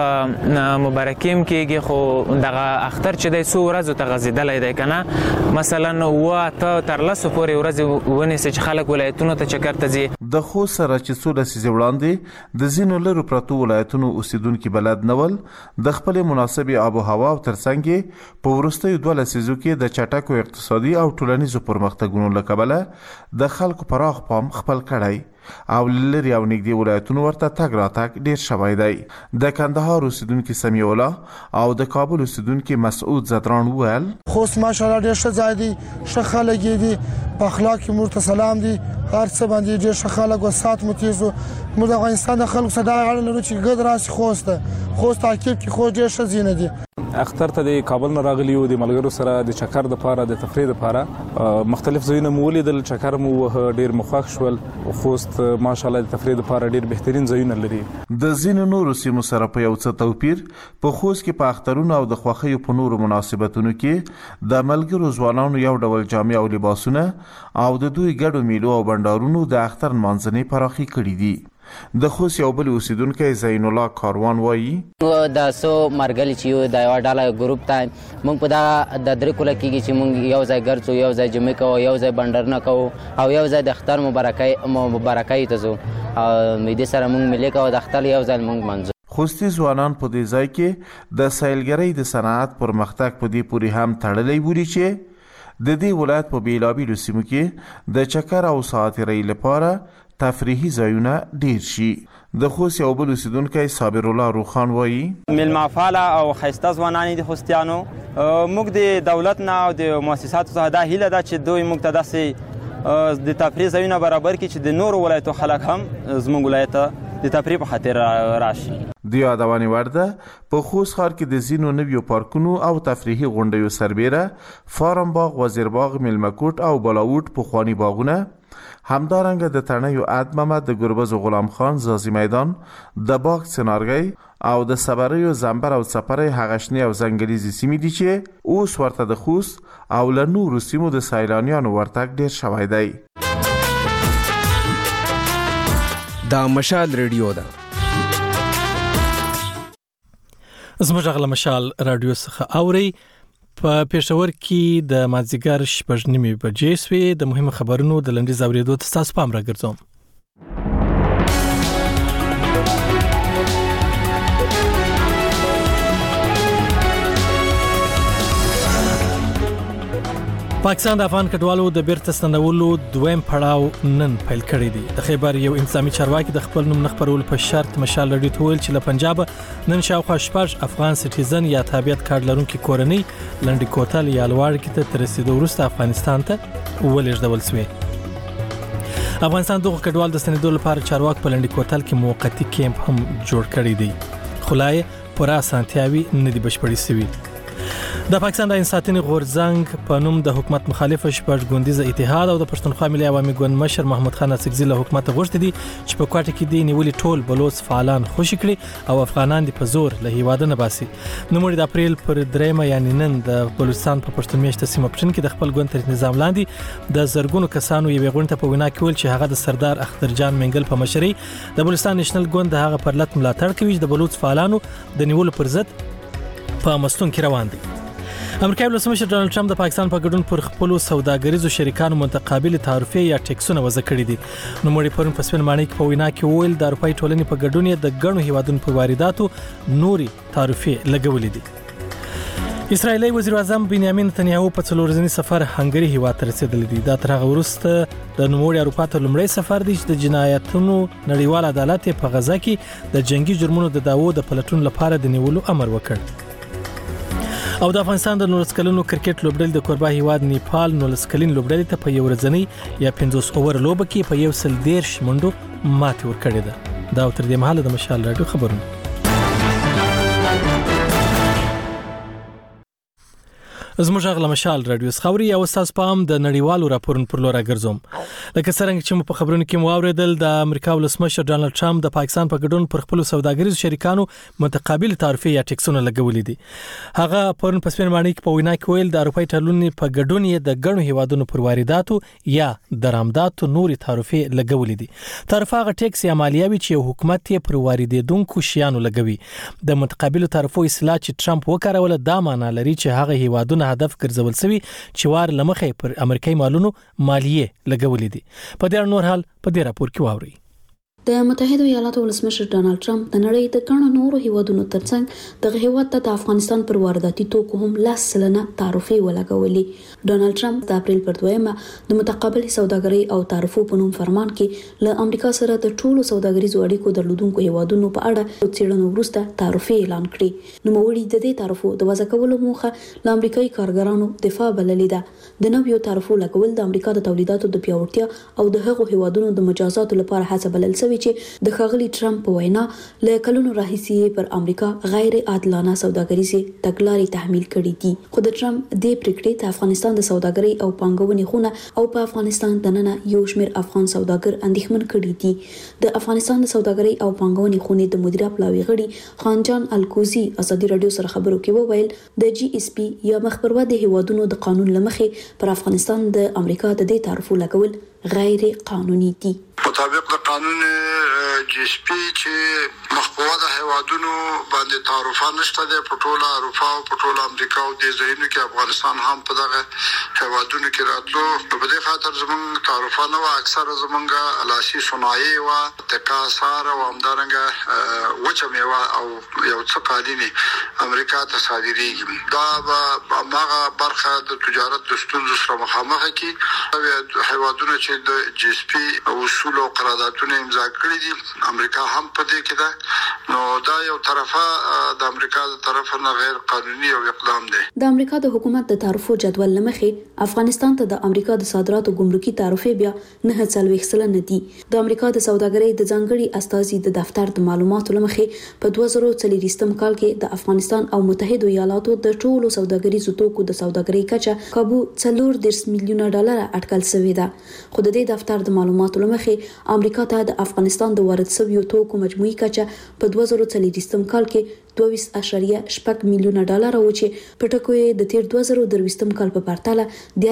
وسغه مبارکیم کېږي خو دغه اختر چې د څو ورځو ته غزیدلې دی کنه مثلا واته تر لاسو پورې ورځ ونی چې خلک ولایتونو ته چکر ته ځي. د خوست سره چې څو لسیزې وړاندې د زینو لرو پرتو ولایتونو اوسیدونکو بلد نول د خپل مناسبه آب او هوا او ترڅنګ په ورستیو 2 لسیزو کې د چټکو اقتصادي او ټولنیزو پرمختګونو لکبله د خلکو پراخ پام خپل کړای او لری او نګدي ولایتونو ورته تګ راتګ ډیر شوی دی. د کندهار اوسیدونکو سمیع الله او د کابل اوسیدونکو مسعود زدران ویل خوست ماشاءالله ډیر ښه ځای دی، ښه خلک دي، په اخلاق کې مرته سلام دي، هر څه باندې ډیر ښه خلک او سات متیزو موږ د افغانستان د خلکو صدا غړل لرو چې ګد راسي خوست عقیب کې خو ډیر ښه زینه دي. اختر ته د کابل نه راغلی او د ملګرو سره د چکر د پاره د تفریح د پاره مختلف ځایونه مولیدل چکر مو ډیر مخاخ شول. خوست ماشاءالله د تفریح د پاره ډیر بهترین ځایونه لري. د زینو نورو سیمو سره په یو څه توپیر په خوست کې په اخترونو او د خوښیو په نورو مناسبتونو کې د ملګرو ځوانانو یو ډول جامې او لباسونه او د دوی ګډو میلو او بندارونو د اختر منځنۍ پراخي کړې دي. د خوست یو بل اوسیدونکو زین الله کاروان وایي د سو مرګل چې د یو ډاله ګروپ ته مونږ په دا د درې کوله کېږي چې مونږ یو ځای ګرځو یو ځای جمع کوو یو ځای بندرنه کوو او یو ځای د اختر مبارکۍ ته ځو او دې سره مونږ ملي کوو د اختر یو ځای مونږ منځو. خوستي ځوانان په دې ځای کې د سیلګرۍ د صنعت پرمختګ په دې پورې هم تړلې بوري چې د دې ولایت په بیلابیلو سیمو کې د چکر او ساعترۍ لپاره تفریحي ځایونه ډیر شي. د خوست یو بل اوسیدونکی صابر الله روخان وایي ملمافاله او خیسته ځوانان دي خوستیانو موږ د دولت نه او د مؤسساتو څخه دا هیله ده چې دوی موږ ته داسې د تفریح ځایونه برابر کړي چې د نورو ولایتو خلک هم زموږ ولایت د تفریح په خاطر راشي. د یادونې وړ ده په خوست ښار کې د ځینو نویو پارکونو او تفریحي غونډیو سربیره فارم باغ، وزیر باغ، میلمکوټ او بلاوټ پخواني باغونه همدارنګه د تڼیو عد محمد، د ګربز غلام خان، زازی میدان، د باغ سنارګي او د صبریو زنبر او سپرې هغشنی او زنګلیزي سیمې دي چې اوس ورته د خوست او له نورو سیمو د سیلانیانو ورتګ ډیر شوی دی. دا مشال ریډیو ده. زموږ غل مشال رادیو څخه اوري. په پېښور کې د مازیګر 8:30 بجې سوې د مهمو خبرونو د لنډیز اورېدو ته تاسو پام راګرځوم. پاکستان د افغان کډوالو د بیرته ستنولو دویم پړاو نن پیل کړی دی. د خیبر یو انتظامی چارواکي د خپل نوم نخبرول په شرط مشال لري ته ویل چې له پنجاب نن شاوخوا 6 افغان سټیزن یا تابعیت کارت لرونکي کورنۍ لنډی کوتل یا لوړ کې ته ترسیدو وروسته افغانستان ته ولېږدول شوې. افغانستان دغه کډوال د ستنېدو لپاره چارواکي په لنډی کوتل کې موقتی کیمپ هم جوړ کړی دی. خلای پورا سانتیاوي نه دی بشپړی سوي. د پاکستان د انساتنې غورځنګ په نوم د حکومت مخالف شپږ ګوندیزه اتحاد او د پښتونخوا ملي عوامي ګوند مشر محمد خان اڅکزي له حکومت غوښتي دي چې په کوټه کې دی نیولې ټول بلوچ فعالان خوشي کړي او افغانان دي په زور له هیواده نه باسي. نو د اپریل پر 3 یعنی نن د بلوچستان په پښتون میشته سیمه پټن کې د خپل ګوند تر نظام لاندې د زرګونو کسانو یو غونډه په وینا کې ول چې هغه د سردار اخترجان منګل په مشرۍ د بلوچستان نېشنل ګوند هغه پر لټ ملاتړ کوي چې د بلوچ فعالانو د نیولو پر ضد په مستون کې روان دي. امریکایي ولسمشر ډانلډ ټرمپ د پاکستان په ګډون پر خپل سوداګریزو شریکانو متقابل تعرفې یا ټیکسونه وضع کړي دي. نو مړي پرون په سپین معنی کې په وینا کې ویل د اروپאי ټولنې په ګډون د ګڼو هیوادونو په وارداتو نوري تعرفې لګولې دي. اسرایلی وزیر اعظم بنیامین نتنیاهو په 4 ورځنی سفر هنګری هیواد ته رسیدلی دی. دا تر هغه وروسته د نوموړي اروپا ته لومړی سفر دی چې د جنایتونو نړیوال عدالت په غزا کې د جنگي جرمونو د داوو د پلټون لپاره د نیولو امر وکړ. او د افغانستان د 19 کلنو کرکټ لوبډلې د کوربه هیواد نیپال 19 کلن لوبډلې ته په یو ورځنی یا 50 اوور لوبه کې په 110 منډو ماتې ورکړې ده. دا تر دې مهاله د مشال راډیو خبرونه. زموږ غل مشال رادیو خبري او استاد پام د نړیوالو راپورونو پر لور راګرځوم. لکه څنګه چې په خبرونو کې مواردل د امریکا ولسمشر ډانلډ ټرمپ د پاکستان په ګډون پر خپل سوداګریزو شریکانو متقابل تعرفې یا ټیکسونه لګولې دي. هغه پرون په سپین معنی کې په وینا کې ویل د اروپאי ټولنې په ګډون یې د ګڼو هیوادونو پر وارداتو یا درآمداتو نوري تعرفې لګولې دي. تعرفه هغه ټیکس یا مالیه وی چې حکومت یې پر واردېدونکو شیانو لګوي. د متقابل تعرفو اصطلاح چې ټرمپ وکاروله دا معنی لري چې هغه هیوادونه هدف ګرځول شوی چې وار لمخې پر امریکایي مالونو مالیه لګولې دي. په دې نور حال په دې راپور کې واوري. د متحده ایالاتو ولسمشر ډانلډ ټرمپ د نړۍ د ګڼو نورو هیوادونو ترڅنګ د هیواد ته د افغانستان پر وارداتي توکو هم 10% تعرفې ولګولې. ډانلډ ټرمپ د اپریل پر 2 د متقابل سوداګرۍ او تعرفو په نوم فرمان کې له امریکا سره د ټولو سوداګریزو اړیکو درلودونکو هیوادونو په اړه څېړنو وروسته تعرفې اعلان کړې. نو موري د دې تعرفو د وضع کولو موخه له امریکایي کارګرانو دفاع بللې ده. د نویو تعرفو لګول د امریکا د تولیداتو د پیاوړتیا او د هغو هیوادونو د مجازاتو لپاره هڅه بلل شوی چې د ښاغلي ټرمپ په وینا له کلونو راهیسې پر امریکا غیر عادلانه سوداګریزي تګلارې تحمیل کړې دي. خو د ټرمپ د پریکړې د افغانستان د سوداګرۍ او پانګونې خونه او په افغانستان دننه یو شمېر افغان سوداګر اندېښمن کړي دي. د افغانستان د سوداګرۍ او پانګونې خونې د مدیره پلاوي غړي خانجان الکوزي ازادي رادیو سره خبرو کې وویل د جی اس پی یا مخبروا د هیوادونو د قانون لمخې پر افغانستان د امریکا د دې تعرفو لګول غیر قانوني دي. مطابق د قانون جی اس پی چې مخبوه د هیوادونو باندې تعرفه نشته ده په ټوله اروپا او په ټوله امریکا او د ځایونو کې افغانستان هم په دغه هیوادونو کې راتلو. په دې خاطر زموږ تعرفه نه و اکثره زموږ لاسي صنایع و تکاسار او همدارنګه وچه میوه او یو څه قالینې امریکا ته صادریږي. دا به هغه برخه د تجارت د ستونزو سره مخامخ کی هیوادونو چې د جی اس پی اصول او قراردادونه امضا کړی دي امریکا هم په دې کې ده. نو دا یو طرفه د امریکا د طرف نه غیر قانوني او اقدام دی. د امریکا د حکومت د تعرفو جدول لمخې افغانستان ته د امریکا د صادراتو ګمرکي تعرفې بیا 9.40% دي. د امریکا د سوداګرۍ د ځانګړي استازي د دفتر د معلوماتو لمخې په 2023 کال کې د افغانستان او متحده ایالاتو د ټولو سوداګریزو توکو د سوداګرۍ کچه کابو 4 میلیونه ډالر اټکل شوې ده. خو د دې دفتر د معلوماتو لمخې امریکا ته د افغانستان د وارد شویو توکو مجموعي کچه په 2023 کال کې 22.8 میلیونه ډالر او چې په ټکو د تیر 2023 کال په پرتله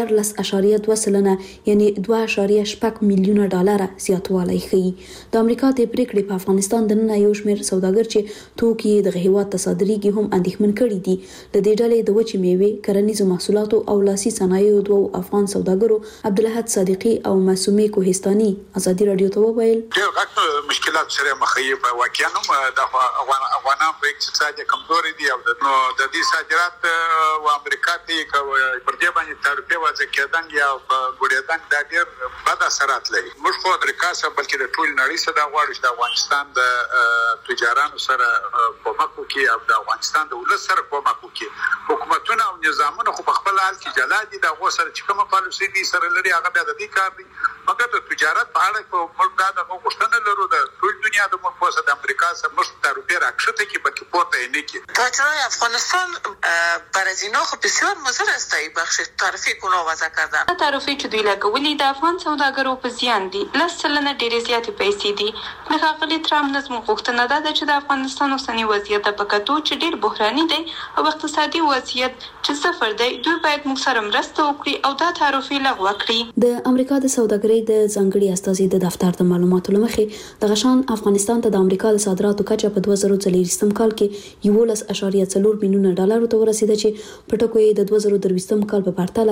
14.2 یعنی 2.8 میلیونه ډالر زیاتوالی ښیي. د امریکا د پریکړې په افغانستان د نن یو شمېر سوداګر چې توکي د هیواد تصادریږي هم اندېښمن کړي دي. د دې ډلې د وچې میوې، کرنیزو محصولاتو او لاسي صنایعو دوه افغان سوداګرو عبدالحد صادقي او معصومه کوهستاني ازادي رادیو ته وویل ډېر مشکلات سره مخ یې واقعا هم د افغانانو په اقتصاد کمزوري دي او د دې صادرات او امریکا ته پر دې باندې تعرفه وځي کېدان یا ګوډېدان د ډېر بد اثرات لري. موږ خو امریکا سره بلکې د ټول نړۍ سره د غواړو چې د افغانستان د تجارانو سره کومک وکړي او د افغانستان د ولس سره کومک وکړي. حکومتونه او نظامونه خو په خپل حال کې جلا دي، د غو سره چې کومه پالیسي دي سره لري هغه بیا د دې کار دي. مګر د تجارت په اړه په ملک دا د غوښتنه لرو د ټول دنیا د مخوسه د امریکا سره مشت تعرفه راکښته کې بلکې پورته نه کی. تاجرای افغانستان برای از اینا خب بسیار مضر است ای بخش تعرفه کنا وضع کردن. تعرفه چې دوی لګولې د افغان سوداګرو په زیان دي. لسلنه ډېرې زیاتې پیسې دي. د ښاغلي ټرمپ نظم غوښتنه ده چې د افغانستان اوسنی وضعیت په کتو چې ډېر بحراني دی او اقتصادي وضعیت چې صفر دی، دوی باید موږ سره مرسته وکړي او دا تعرفه لغوه کړي. د امریکا د سوداګرۍ د ځانګړي استازي د دفتر د معلوماتو لمخې د غشان افغانستان ته د امریکا د صادراتو کچه په 2023 کال کې 11.4 میلیونه ډالر ته ورسیده چې په ټکو یې د 2023 کال په پرتله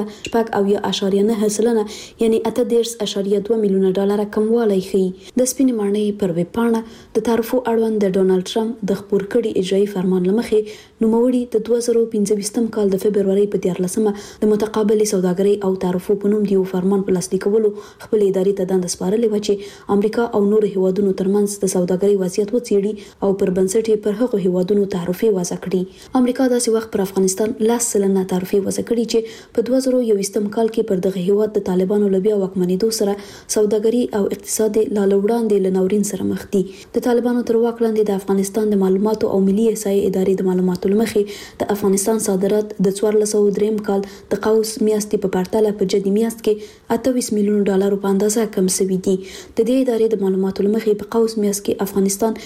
9.9 یعنی 18.2 میلیونه ډالر کموالی ښیي. د سپینې ماڼۍ پر ویب پاڼه د تعرفو اړوند د ډونالد ټرمپ د خپور کړي اجرایي فرمان لمخې نوموړي د 2015 کال د فبرवरी په 13مه د متقابل سوداګرۍ او تعرفو په نوم دیو فرمان په لاسلیکولو خپل ادارې ته دند سپارلې و چې امریکا او نور هیوادونو ترمنځ د سوداګرۍ وضعیت وڅېړي او پر بنسټ یې پر هغو هیوادونو تعرفه وضع کړي. امریکا داسې وخت پر افغانستان 10% تعرفه وضع کړي چې په 2021 کال کې پر دغه هیواد د طالبانو لبیا واکمنېدو سره سوداګري او اقتصاد لاله وړاندې لنورین سره مخ دي. د طالبانو تر واک لاندې د افغانستان د معلوماتو او ملي احصایې ادارې د معلوماتو لمخې د افغانستان صادرات د 1403 کال د قوس میاشتې په پرتله په جدي میاشت کې 28 میلیون ډالر په اندازه کم شوي دي. د دې ادارې د معلوماتو لمخې په قوس میاشت کې افغانستان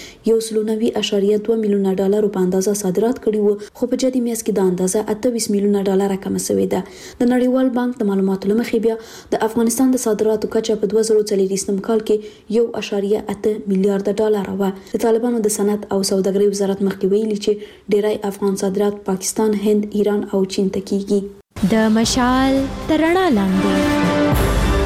1.2 میلیون ډالر په اندازه صادرات کړي وو، خو په جدي میاشت کې د اندازه 28 میلیون ډالر کم شوې ده. د نړیوال بانک د معلوماتو لمخې بیا د افغانستان د صادراتو کچه په 2023 کال کې 1.8 میلیارډ ډالر و. د طالبانو د صنعت او سوداګرۍ وزارت مخکې ویلي چې ډیری افغان صادرات پاکستان، هند، ایران او چین ته کیږي. د مشال ترڼا لاندې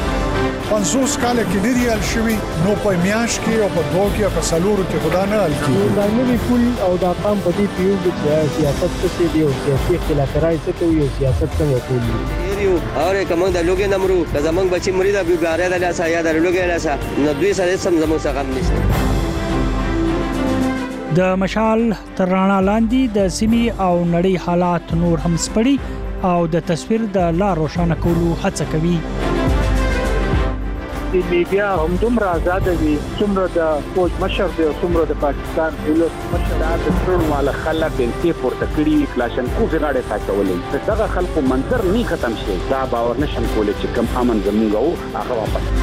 50 کال کې ډیر یال شوی نو په میاش کې او په دوه کې په سالورو کې خدا نه الکی دا نوی پول او دا قام په دې پیو چې سیاست څه دی او سیاسي اختلافات څه کوي او سیاست څنګه کوي یو اور کوم د لوګي نمرو د زمنګ بچی مرید ابي ګاره د لاسه یا د لوګي لاسه نو دوی سره سم زمو څخه غم نشته. د مشال ترڼا لاندې د سیمې او نړۍ حالات نور هم سپړي او د تصویر د لا روښانه کولو هڅه کوي. د میډیا هم دومره آزاد دي څومره د فوج مشر دی څومره د پاکستان دولت مشر د ټول مال خلک بنتي پورته کړی کلاشن کو زغاړه تاچولې دغه خلکو منظر نه ختم شي دا باور نشم کولای چې کم امن زموږ او هغه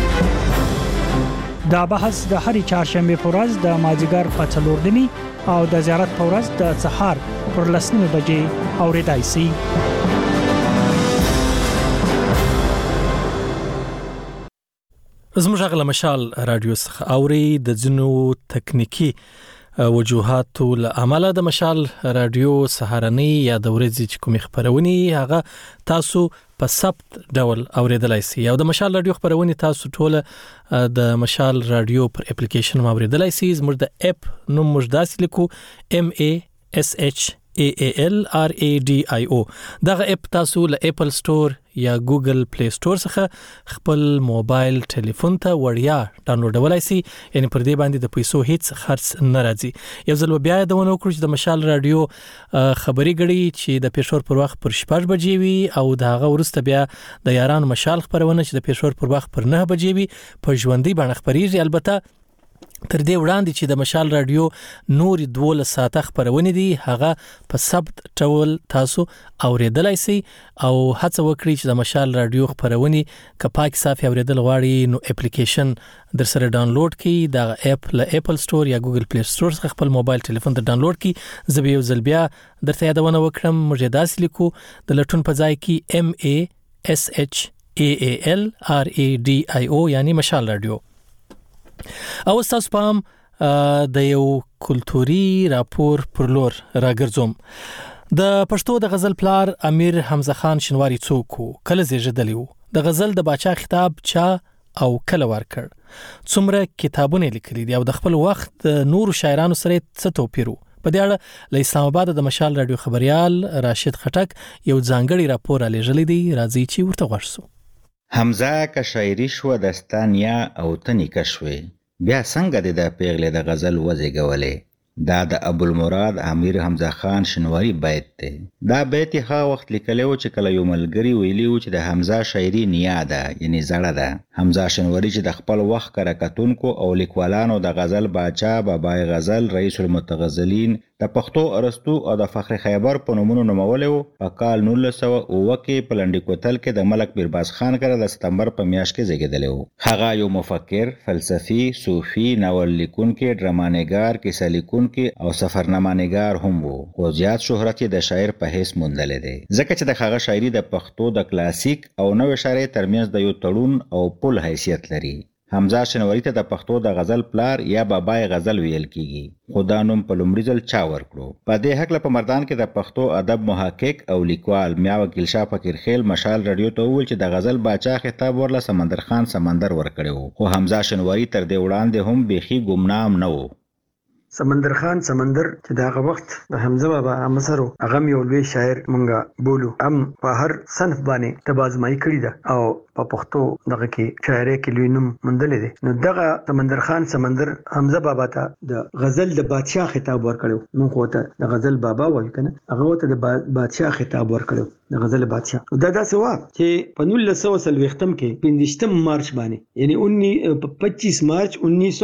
واپس. دا بحث د هرې چهارشنبه په ورځ د مازیګر په 4:30 او د زیارت په ورځ د سهار پر 10 بجې اوریدای شي. زموږ غل مشال رادیو څخه اوري د جنو تکنیکی وجوهاتو له عمله د مشال رادیو سهارنی یا د ورځې چې کوم خبرونه هغه تاسو په سبت ډول اوریدلای شئ. او د مشال رادیو خبرونه تاسو ټول د مشال رادیو پر اپلیکیشن اوریدلای شئ. زموږ د اپ نوم مجداس لیکو MASHALRADIO. دغه اپ تاسو له اپل سٹور یا ګوګل پلی سٹور څخه خپل موبایل ټلیفون ته وړیا ډاونلوډولای شئ. یعنی پر دې باندې د پیسو هیڅ خرڅ نه راځي. یو ځل بیا د ونه وکړو چې د مشال رادیو خبري غړي چې د پېښور پر وخت پر 6 بجې وي او دغه ورسته بیا د یاران مشال خبرونه چې د پېښور پر وخت پر 9 بجې وي په ژوندۍ باندې خبريږي. البته تر دې وړاندې چې د مشال رادیو نور 12 ساعته خبرونه دي هغه په ثبت ټول تاسو اوریدلای شئ او هڅه وکړئ چې د مشال رادیو خبرونه ک پاک صافي اوریدل غواړي نو اپلیکیشن در سره ډاونلوډ کړئ د اپ له اپل سٹور یا ګوګل پلی سٹور څخه خپل موبایل ټلیفون ته ډاونلوډ کړئ زه به یو ځل بیا درته یادونه وکړم موږ داسې لیکو د لټون په ځای کې MASHALRADIO یعنی مشال رادیو. او تاسو پام د یو کلتوري راپور پر لور راګرځوم. د پښتو د غزل پلار امیر حمزه خان شنواری څوک کله زیږیدلی و، د غزل د باچا خطاب چا او کله ورکړ، څومره کتابونه لیکلي دي او د خپل وخت د نورو شاعرانو سره څه توپیر و. په دې اړه له اسلام آباد د مشال رادیو خبريال راشد خټک یو ځانګړی راپور لېږلی دی، راځي چې ورته ورسو. حمزه که شاعري شو دستانیا او تنی کشوي بیا څنګه د پیغلې د غزل وزګولې. دا د ابو المراد امیر حمزه خان شنواری بیت دی. دا بیت ها وخت لیکلی و چې کله یو ملګری ویلی و چې د حمزه شاعري نیا ده یعنی زړه ده. حمزه شنواری چې د خپل وخت کرکټونکو او لیکوالانو د غزل باچا بابای غزل رئیس المتغزلین د پښتو ارسطو او د فخر خیبر په نومونو نومولی و. په کال 1909 کې په لنډی کوتل کې د ملک بیرباز خان کره د ستمبر په میاشت کې زیږیدلی و. هغه یو مفکر، فلسفي، صوفي، ناول لیکونکی، ډرامانګار، کیسه لیکونکی او سفرنامه‌نګار هم وو. خو زیات شهرت یې د شاعر په حیث موندلی دی ځکه چې د هغه شاعري د پښتو د کلاسیک او نوې شاعرۍ ترمنځ د یو تړون او پل حیثیت لري. حمزه شنواری ته د پښتو د غزل پلار یا بابای غزل ویل کیږي، خو دا نوم په لومړي ځل چا ورکړو؟ په دې هکله په مردان کې د پښتو ادب محقق او لیکوال میا وکیل شاه فقیرخیل مشال رادیو ته وویل چې د غزل باچا خطاب ورله سمندر خان سمندر ورکړی و. خو حمزه شنواری تر دې وړاندې هم بیخي ګمنام نه و. سمندر خان سمندر چې داغه وخت د حمزه بابا امسرو هغه یو لوی شاعر مونږه بولو، هم په هر صنف باندې تبازمای کړی ده او په پښتو دغه کې شاعري کې لوی نوم مندل دي. نو دغه سمندر خان سمندر حمزه بابا ته د غزل د بادشاہ خطاب ورکړو. مونږ ته د غزل بابا وایو کنه، هغه ته د بادشاہ خطاب ورکړو، د غزل بادشاہ. دا داسې وا چې په 1940 کې 15 مارچ باندې یعنی 25 مارچ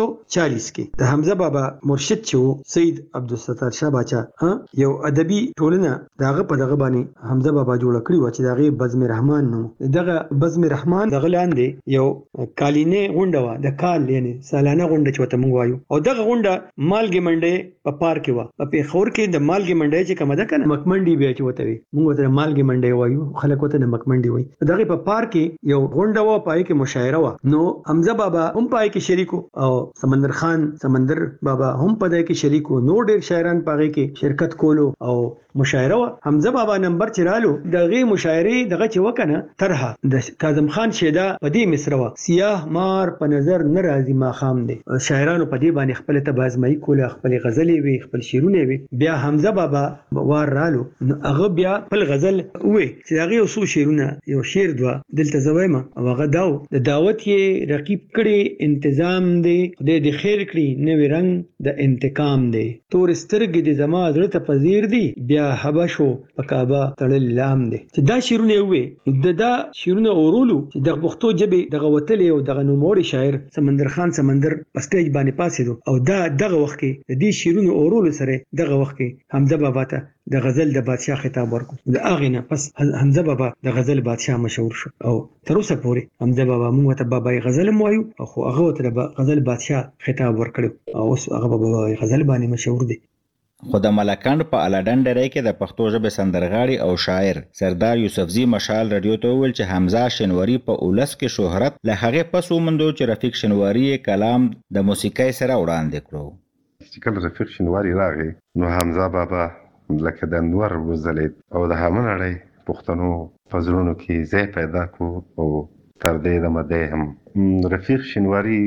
1940 کې د حمزه بابا مرشد چې سید عبدالستار شاه باچا یو ادبي ټولنه داغه په دغه باندې حمزه بابا جوړ کړی و چې دغه بزم رحمان نو. دغه بزم رحمان دغه لاندې یو کالینه غونډه و، د کال یعنی سالانه غونډه چې وته مونږ وایو، او دغه غونډه مالګي منډه په پارک کې و. په پیښور کې د مالګي منډه چې کومه ده کنه مکمنډي بیا چې وته وي، مونږ ته مالګي منډه وایو، خلک وته د مکمنډي وایي. دغه په پارک کې یو غونډه و، پای کې مشاعره و. نو حمزه بابا هم پای کې شریکو او سمندر خان سمندر بابا هم په دغه کې شریکو. نو ډېر شاعران پاره کې شرکت کولو او مشاعره و. حمزه بابا نمبر چرالو دغه مشاعره دغه چې وکنه طرحه د کاظم خان شیدا په دې مصره و، سیاه مار په نظر ناراضي ما خام دي. شاعرانو په دې باندې خپل تبازمای کوله، خپل غزلې وی، خپل شعرونه وی. بیا حمزه بابا وار رالو، هغه بیا خپل غزل وی چې هغه اوسو شعرونه یو شعر دوا دلته زویما او هغه داو د دعوت یې رقیب کړي انتظام دی، خدای دې خیر کړي نوې رنگ د انتقام دی. تور سترګې د زما زړه ته پذیر دی، بیا حبشو په کعبه تړل لام دی. چې دا شعرونه وې دا شعرونه اورولو چې د پښتو ژبې دغه وتلې او دغه نوموړي شاعر سمندر خان سمندر په سټیج باندې پاسېدو او دا دغه وخت کې د دې شعرونه اورولو سره دغه وخت کې حمزه بابا ته د غزل د بادشاہ خطاب ورکړو. د اغه نه پس حمزه بابا د غزل بادشاہ مشهور شو او تر اوسه پورې حمزه بابا موږ ته بابای غزل موایو او خو هغه ته د غزل بادشاہ خطاب ورکړو او اوس هغه بابای غزل باندې مشهور دی. خو د ملکانو په الاډن ډرې کې د پښتو ژبې سندرغاړي او شاعر سردار یوسفزي مشال رادیو ته وویل چې حمزه شنواری په اولس کې شهرت له هغې پس وموندو چې رفیق شنواری کلام د موسیقۍ سره وړاندې کړو. چې کله رفیق شنواری راغی نو حمزه بابا لکه د انور وزلید او د هغه نړۍ پښتنو په زړونو کې ځای پیدا کو او تر دې دمه دی هم رفیق شنواری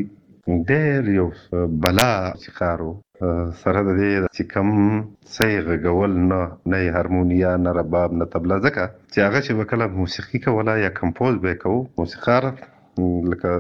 ډېر یو بلا شخارو سره د دې چې کوم صحیح غږول نه هارمونیا نه رباب نه طبله، ځکه چې هغه چې وکړه موسیقي کوله یا کمپوز به کوو موسیقار لکه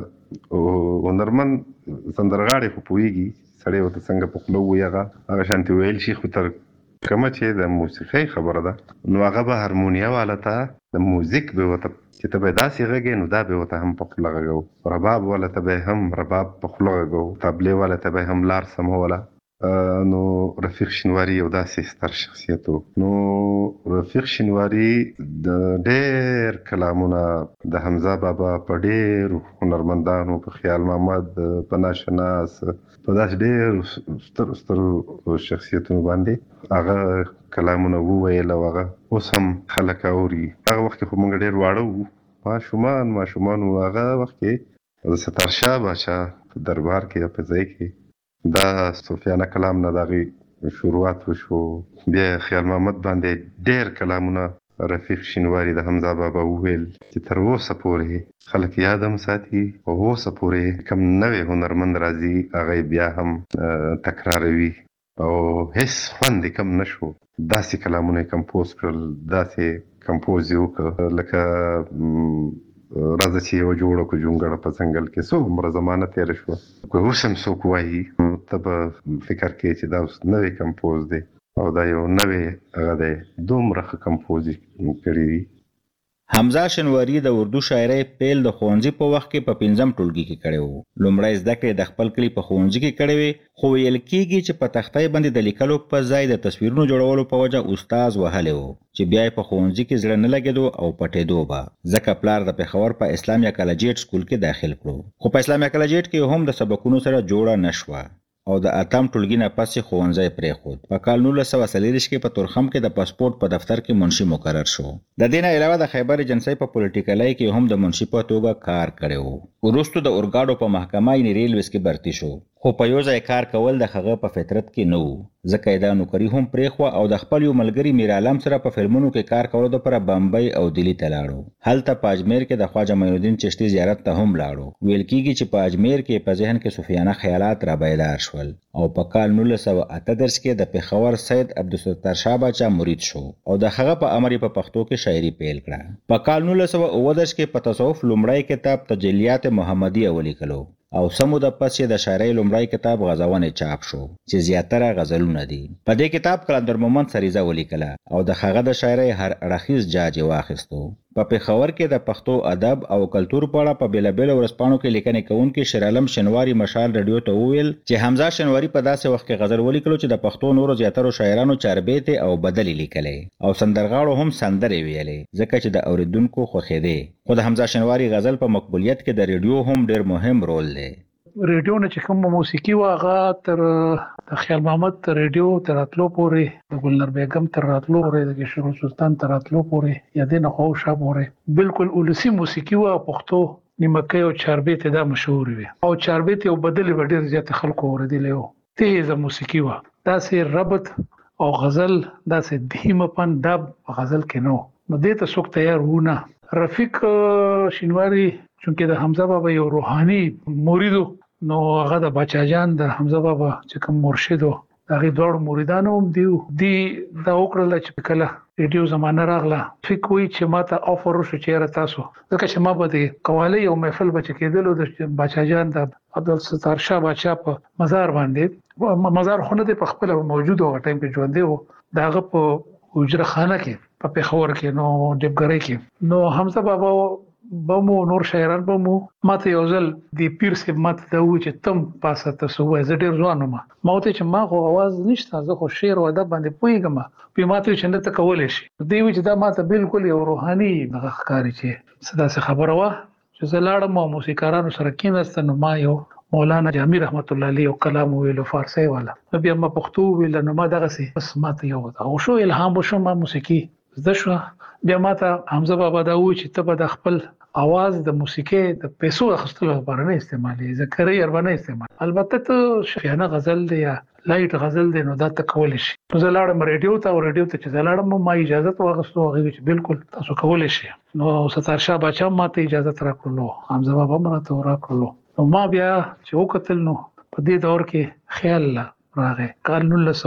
هنرمن سندرغاړي خو پوهېږي سړی ورته څنګه په خوله ووایي هغه شانتې ویل شي، خو تر کومه چې د موسیقۍ خبره ده نو هغه به هارمونیا والا ته د موزیک به وته چې ته به داسې غږې نو دا به وته هم په خوله غږو، رباب والا ته به هم رباب په خوله غږو، طبلې والا ته به هم لار سموله. نو رفیق شینواری یو داسې ستر شخصیت و. نو رفیق شینواری د ډېر کلامونه د حمزه بابا په ډېر هنرمندانو په خیال محمد په ناشناس په داسې ډېر سترو شخصیتونو باندې هغه کلامونه وویل او هغه اوس هم خلک اوري. هغه وخت خو موږ ډېر واړه وو، ماشومان وو. هغه وخت کې د سترشاه باچا په دربار کې په ځای کې دا صوفیانه کلام نه دغه شروعات وشو. بیا خیال محمد باندې ډېر کلامونه رفیق شینواری د حمزه بابا وویل چې تر اوسه پورې خلک یاد هم ساتي او اوسه پورې کوم نوی هنرمند راځي هغه بیا هم تکراروي او هیڅ خوند کم نشو. داسې کلامونه کمپوز کړل، داسې کمپوز یې وکړ لکه راځه چې یو جوړه کو جونګړه په څنګل کې څو عمره زمانه تیر شو. که اوس هم څوک وایي ته به فکر کوې چې دا اوس نوی کمپوز دی او دا یو نوی هغه دی، دومره ښه کمپوز کړي دي. حمزه شینواری د اردو شاعرۍ پیل د ښوونځي په وخت کې په 5م ټولګي کې کړی و. لومړی زده کړې د خپل کلي په ښوونځي کې کړې وې، خو ویل کېږي چې په تختې باندې د لیکلو په ځای د تصویرونو جوړولو په وجه استاد وهلی و چې بیا یې په ښوونځي کې زړه نه لګېدو او پټېدو به، ځکه پلار د پېښور په اسلامیا کالجیټ سکول کې داخل کړو. خو په اسلامیا کالجیټ کې هم د سبقونو سره جوړه نه شوه او د 8م ټولګي نه پس یې ښوونځی پرېښود. په کال 1940 کې په تورخم کې د پاسپورټ په دفتر کې منشي مقرر شو. د دې نه علاوه د خیبر ایجنسۍ په پولیټیکلۍ کې هم د منشي په توګه کار کړی و. وروسته د اورګاډو په محکمه یعنې ریلویز کې برتي شو، خو په یو ځای کار کول د هغه په فطرت کې نه و، ځکه یې دا نوکري هم پرېښوه او د خپل یو ملګري میر عالم سره په فلمونو کې کار کولو دپاره بمبئی او دلی ته لاړو. هلته په اجمیر کې د خواجه معین الدین چشتي زیارت ته هم لاړو. ویل کېږي چې په اجمیر کې په ذهن کې صوفیانه خیالات را بیدار شول او په کال 1938 کې د پېښور سید عبدالستار شاه باچا مرید شو او د هغه په امر په پښتو کې شاعري پیل کړه. په کال 1939 کې په تصوف لومړی کتاب تجلیات محمدیه ولیکلو او سمو د پس د شاعرۍ لومړی کتاب غزونه چاپ شو چې زیاتره غزلونه دي. په دې کتاب قلندر مومند سریزه ولیکله او د هغه د شاعرۍ هر اړخیز جاج واخیستو. په پېښور کې د پښتو ادب او کلتور په اړه په بیلابیلو ورځپاڼو کې لیکنې کوونکي شیر عالم شینواری مشال رادیو ته وویل چې حمزه شینواری په داسې وخت کې غزل ولیکلو چې د پښتو نورو زیاترو شاعرانو چاربیتې او بدلې لیکلې او سندرغاړو هم سندرې ویلې ځکه چې د اوریدونکو خوښېدې. خو د حمزه شینواری غزل په مقبولیت کې د ریډیو هم ډېر مهم رول دی. ریډیو نه چې کوم موسیقي واغه تر د خیال محمد تر ریډیو تر راتلو پورې د ګلنر بیگم تر راتلو پورې د شیخ سلطان تر راتلو پورې یا د نخو شاه پورې بالکل ولسی موسیقي وا پښتو نیمکه او چاربیت دا مشهور وي او چاربیت یو بدل وړي زیات خلکو اوریدلی وو. تیزه موسیقي وا داسې ربط او غزل داسې دهیمپن دب غزل کې نو دې ته څوک تیار ونه. رفیق شینواری چونکه د حمزه بابا یو روحاني مریدو نو هغه د باچا جان د حمزه بابا چې کوم مرشد و هغه دوړ مریدانو هم دی دا وکړل چې کله ریډیو زمانه راغله فکر وی چې ماته افر وشو چې تاسو ځکه چې ما به د قوالی او محفل بچ کېدلو د باچا جان د عبدالستار شاه باچا په مزار باندې مزار خونه د په خپل موجود او ټایم کې ژوند دی داغه په حجره خانه کې په پېښور کې نو ډبګری کې نو حمزه بابا بمو نور شاعران بمو ماته یو ځل د پیر سیب ماته دا و چې تم پاسه تاسو وای زه ډیر ځوان ما ته چې ما خو आवाज نشته زه خو شعر او ادب باندې پوهیږم په ماته چې نه ته کولای شي دی چې دا ماته بالکل یو روحاني ښکاری چې صدا څخه خبره وا چې زه لاړم او موسیقارانو سره کېناستم ما یو مولانا جامی رحمت الله علیه او کلام ویلو فارسی والا بیا ما پښتو ویل نو ما دغه سي بس ماته یو او شو الهام وشو ما موسیقي زده شو. بیا ماته حمزه بابا دا و چې ته به د خپل आवाज د موسیقي د پیسو اخیستلو لپاره نه استعمالي ذکرې اربانه استعمال البته ته شفیانه غزل دی یا لایټ غزل دی نو دا ته کول شي. نو زه لاړم ریډیو ته او ریډیو ته چې زه لاړم ما اجازه واغستو هغه چې بالکل تاسو کول شي. نو ستار شاه باچا ماته اجازه راکړلو حمزه بابا ماته راکړلو نو ما بیا چې وکتل نو په دې دور کې خیال راغی کال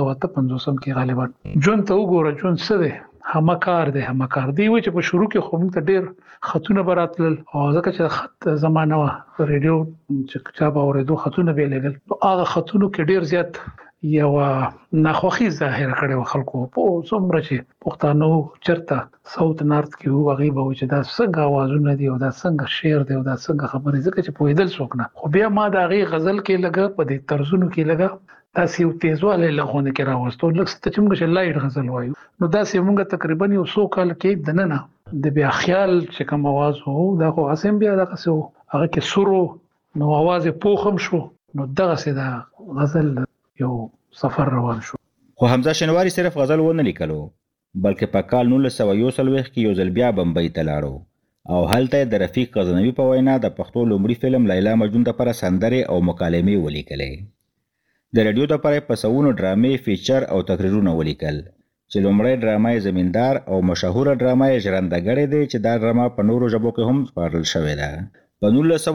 1955 کې غالبا جون ته وګوره جون څه دی همکار دی و چې په شروع کې خو موږ ته ډېر خطونه براتل او ځکه چې خط زمانه و ریډیو چې چا به اورېدو خطونه به لګل هغه خطونو کې ډېر زیات یو ناخوخي ظاهر کړي خلکو په څومره چې پښتانه چرته ساوث نارث کې وو هغه به چې دا څنګه आवाजونه دي او دا څنګه شعر دی او دا څنګه خبرې ځکه چې پوهیدل څوک نه خو بیا ما دا غي غزل کې لګا په دې طرزونو کې لګا تاسو یو تیزواله لغونه کې راوستو لکه چې موږ لایټ غزل وایو نو دا سه موږ تقریبا یو 100 کال کې دننه د بیا خیال چې کوم आवाज وو دا خو اسیم بیا دا څه هغه کې سورو نو आवाज پوخم شو نو دغه سه دا غزل یو سفر روان شو خو حمزه شینواری صرف غزل ونه لیکلو بلکې په کال 1941 کې یو ځل بیا بمبئی ته لاړو او هلته د رفیق غزنوي په وینا د پښتو لومړي فلم لیلا مجنون لپاره سندرې او مکالمې ولیکلې د رادیو لپاره په سوونو ډرامې فیچر او تقریرونه ولیکل چې لومړی ډرامه زمیندار او مشهوره ډرامه ژرندګړې دی چې دا ډرامه په نورو ژبو کې هم خپرل شوې ده په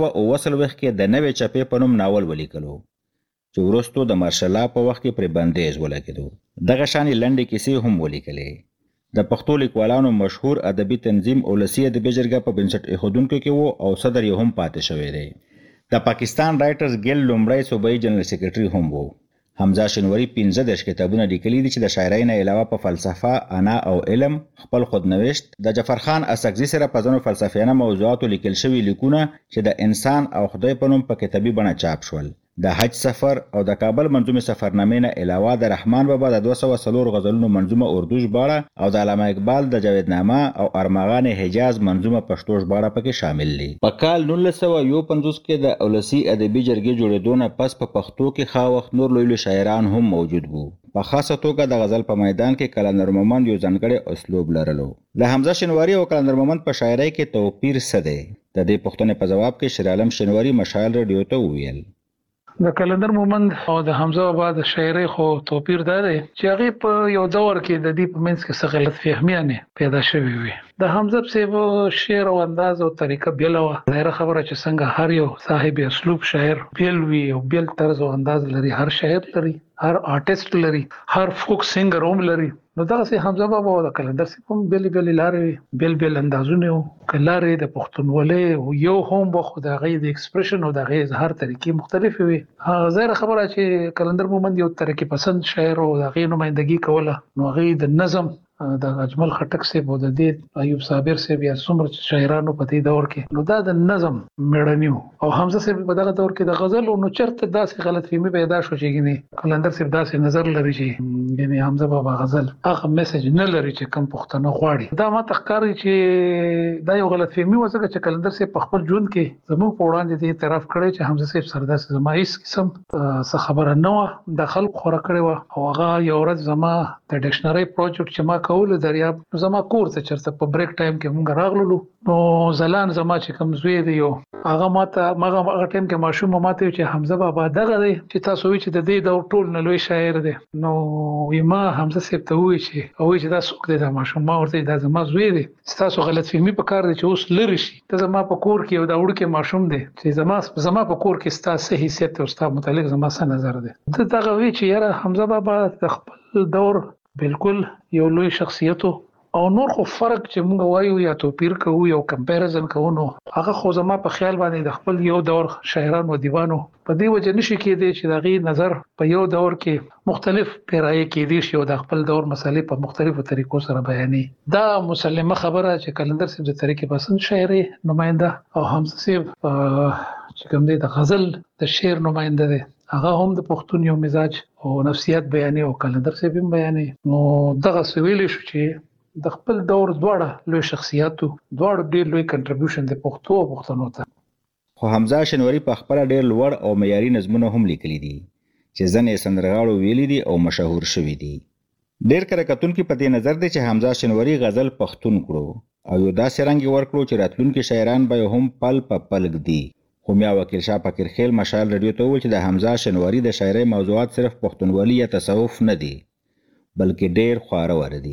1929 کې د نوې چپې په نوم ناول ولیکلو چې وروسته د مارشلا په وخت کې پر بندیز ولګېدو دغه شانې لنډې کیسې هم ولیکلې د پښتو لیکوالانو مشهور ادبي تنظیم اولسي ادبي جرګه په بنسټ ایښودونکو کې وو او صدر یې هم پاتې شوی دی د پاکستان رائټرز ګیلډ لومړی صوبایي جنرال سیکریټري هم وو حمزه شینواری 15 کتابونه لیکلي دي چې د شاعرۍ نه علاوه په فلسفه انا او علم خپل خودنوشت د جعفر خان اسکزي سره په ځینو فلسفیانه موضوعاتو لیکل شوي لیکونه چې د انسان او خدای په نوم په کتابي بڼه چاپ شول د حج سفر او د کابل منظومه سفرنامې نه علاوه د رحمان بابا د 204 غزلونو منظومه اردو ژباړه او د علامه اقبال د جاویدنامه او ارمغان حجاز منظومه پښتو ژباړه پکې شامل دي په کال 1951 کې د اولسي ادبي جرګې جوړېدو نه پس په پښتو کې خاوخت نور لوی شاعران هم موجود وو په خاصه توګه د غزل په میدان کې کلندر مومند یو ځانګړی اسلوب لرلو د حمزه شینواری او کلندر مومند په شاعرۍ کې توپیر څه دی د دې پوښتنې په جواب کې شیر عالم شینواری مشال رادیو ته وویل د کلندر مومند او د حمزه بابا د شاعرۍ خو توپیر دی چې هغه په یو دور کې د دې په منځ کې څه غلط فهمیانه پیدا شوې وي د حمزه په شعر او انداز او طریقه بیل و ظاهر خبره چې څنګه هر یو صاحب اسلوب شاعر بیل وی او بیل طرز او انداز لري هر شاعر لري هر آرټیست لري هر فوک سنگر هم لري نو دا سه حمزه بابا او د کلندر سپم بیل لارې بیل اندازونه او کلارې د پښتونولۍ او یو هم بخو د غي د ایکسپریشن او د غي اظهار طریقې مختلفې وي ظاهر خبره چې کلندر مومند یو طریقې پسند شاعر او د غي نمائندګي کوله نو غي د نظم د اجمل خټک سه بو د دې ایوب صابر سه بیا څومره شاعرانو په دې دور کې نو دا د نظم میړنیو او حمزه سه په دغه دور کې د غزل او نو چرته داسې غلط فهمي پیدا شو چې ګني کلندر سه داسې نظر لري چې ګني حمزه بابا غزل هغه میسج نه لري چې کم پښتنه غواړي دا ما تخکاری چې دا یو غلط فهمي وسه چې کلندر سه په خپل ژوند کې زموږ په وړاندې دې طرف کړی چې حمزه سه سرداس زما هیڅ قسم څه خبره نه و د خلکو خورا کړی و او هغه یو ورځ زما د ډکشنری پروجیکټ چې ما کول دریاب زما کور ته چرته په بریک ټایم کې مونږ راغلو نو زلان زما چې کوم زوی دی یو هغه ماته هغه ټایم کې ماشوم ماته چې حمزه بابا دغه دی چې تاسو وی چې د دې د ټول نه لوی شاعر دی نو یما حمزه سیب ته وی چې او چې دا څوک دی دا ماشوم ما ورته دا زما زوی دی تاسو غلط فهمي په کار دی چې اوس لری شي ته زما په کور کې یو دا وړ کې ماشوم دی چې زما په کور کې ستاسو حیثیت او ستاسو متعلق زما څه نظر دی دغه وی چې یاره حمزه بابا د خپل دور بالکل یو لوی شخصیت او نور خو فرق چې موږ وایو یا توپیر کوو یو کمپیریزن کوو نو هغه خو زما په خیال باندې د خپل یو دور شاعرانو او دیوانو په دې وجه نشي کېدی چې دغه نظر په یو دور کې مختلف پیرایي کېدی شي او د خپل دور مسلې په مختلفو طریقو سره بیانې دا مسلمه خبره چې کلندر سیب د طریقې پسند شاعري نماینده او حمزه سیب چې کوم دی د غزل د شعر نماینده دی هغه هم د پښتون یو مزاج او نفسیات بیانې او کلندر سیب هم بیانې نو دغه سویل شو چې د خپل دور دواړه لوی شخصیتو دواړه ډېر لوی کنټریبیوشن د پښتو او پښتنو ته خو حمزه شینواری په خپل ډېر لوړ او معیاري نظمونه هم لیکلي دي چې ځنې سندرغاړو ویلي دي او مشهور شوي دي ډېر کتونکي په دې نظر دي چې حمزه شینواری غزل پښتون کړو او یو داسې رنګ ورکړو چې راتلونکي شاعران به هم پل په پل ږدي خو میا وکیل شاه فقیرخیل مشال رادیو ته وویل چې د حمزه شینواری د شاعرۍ موضوعات صرف پښتونولي یا تصوف نه دي بلکې ډېر خوارور دي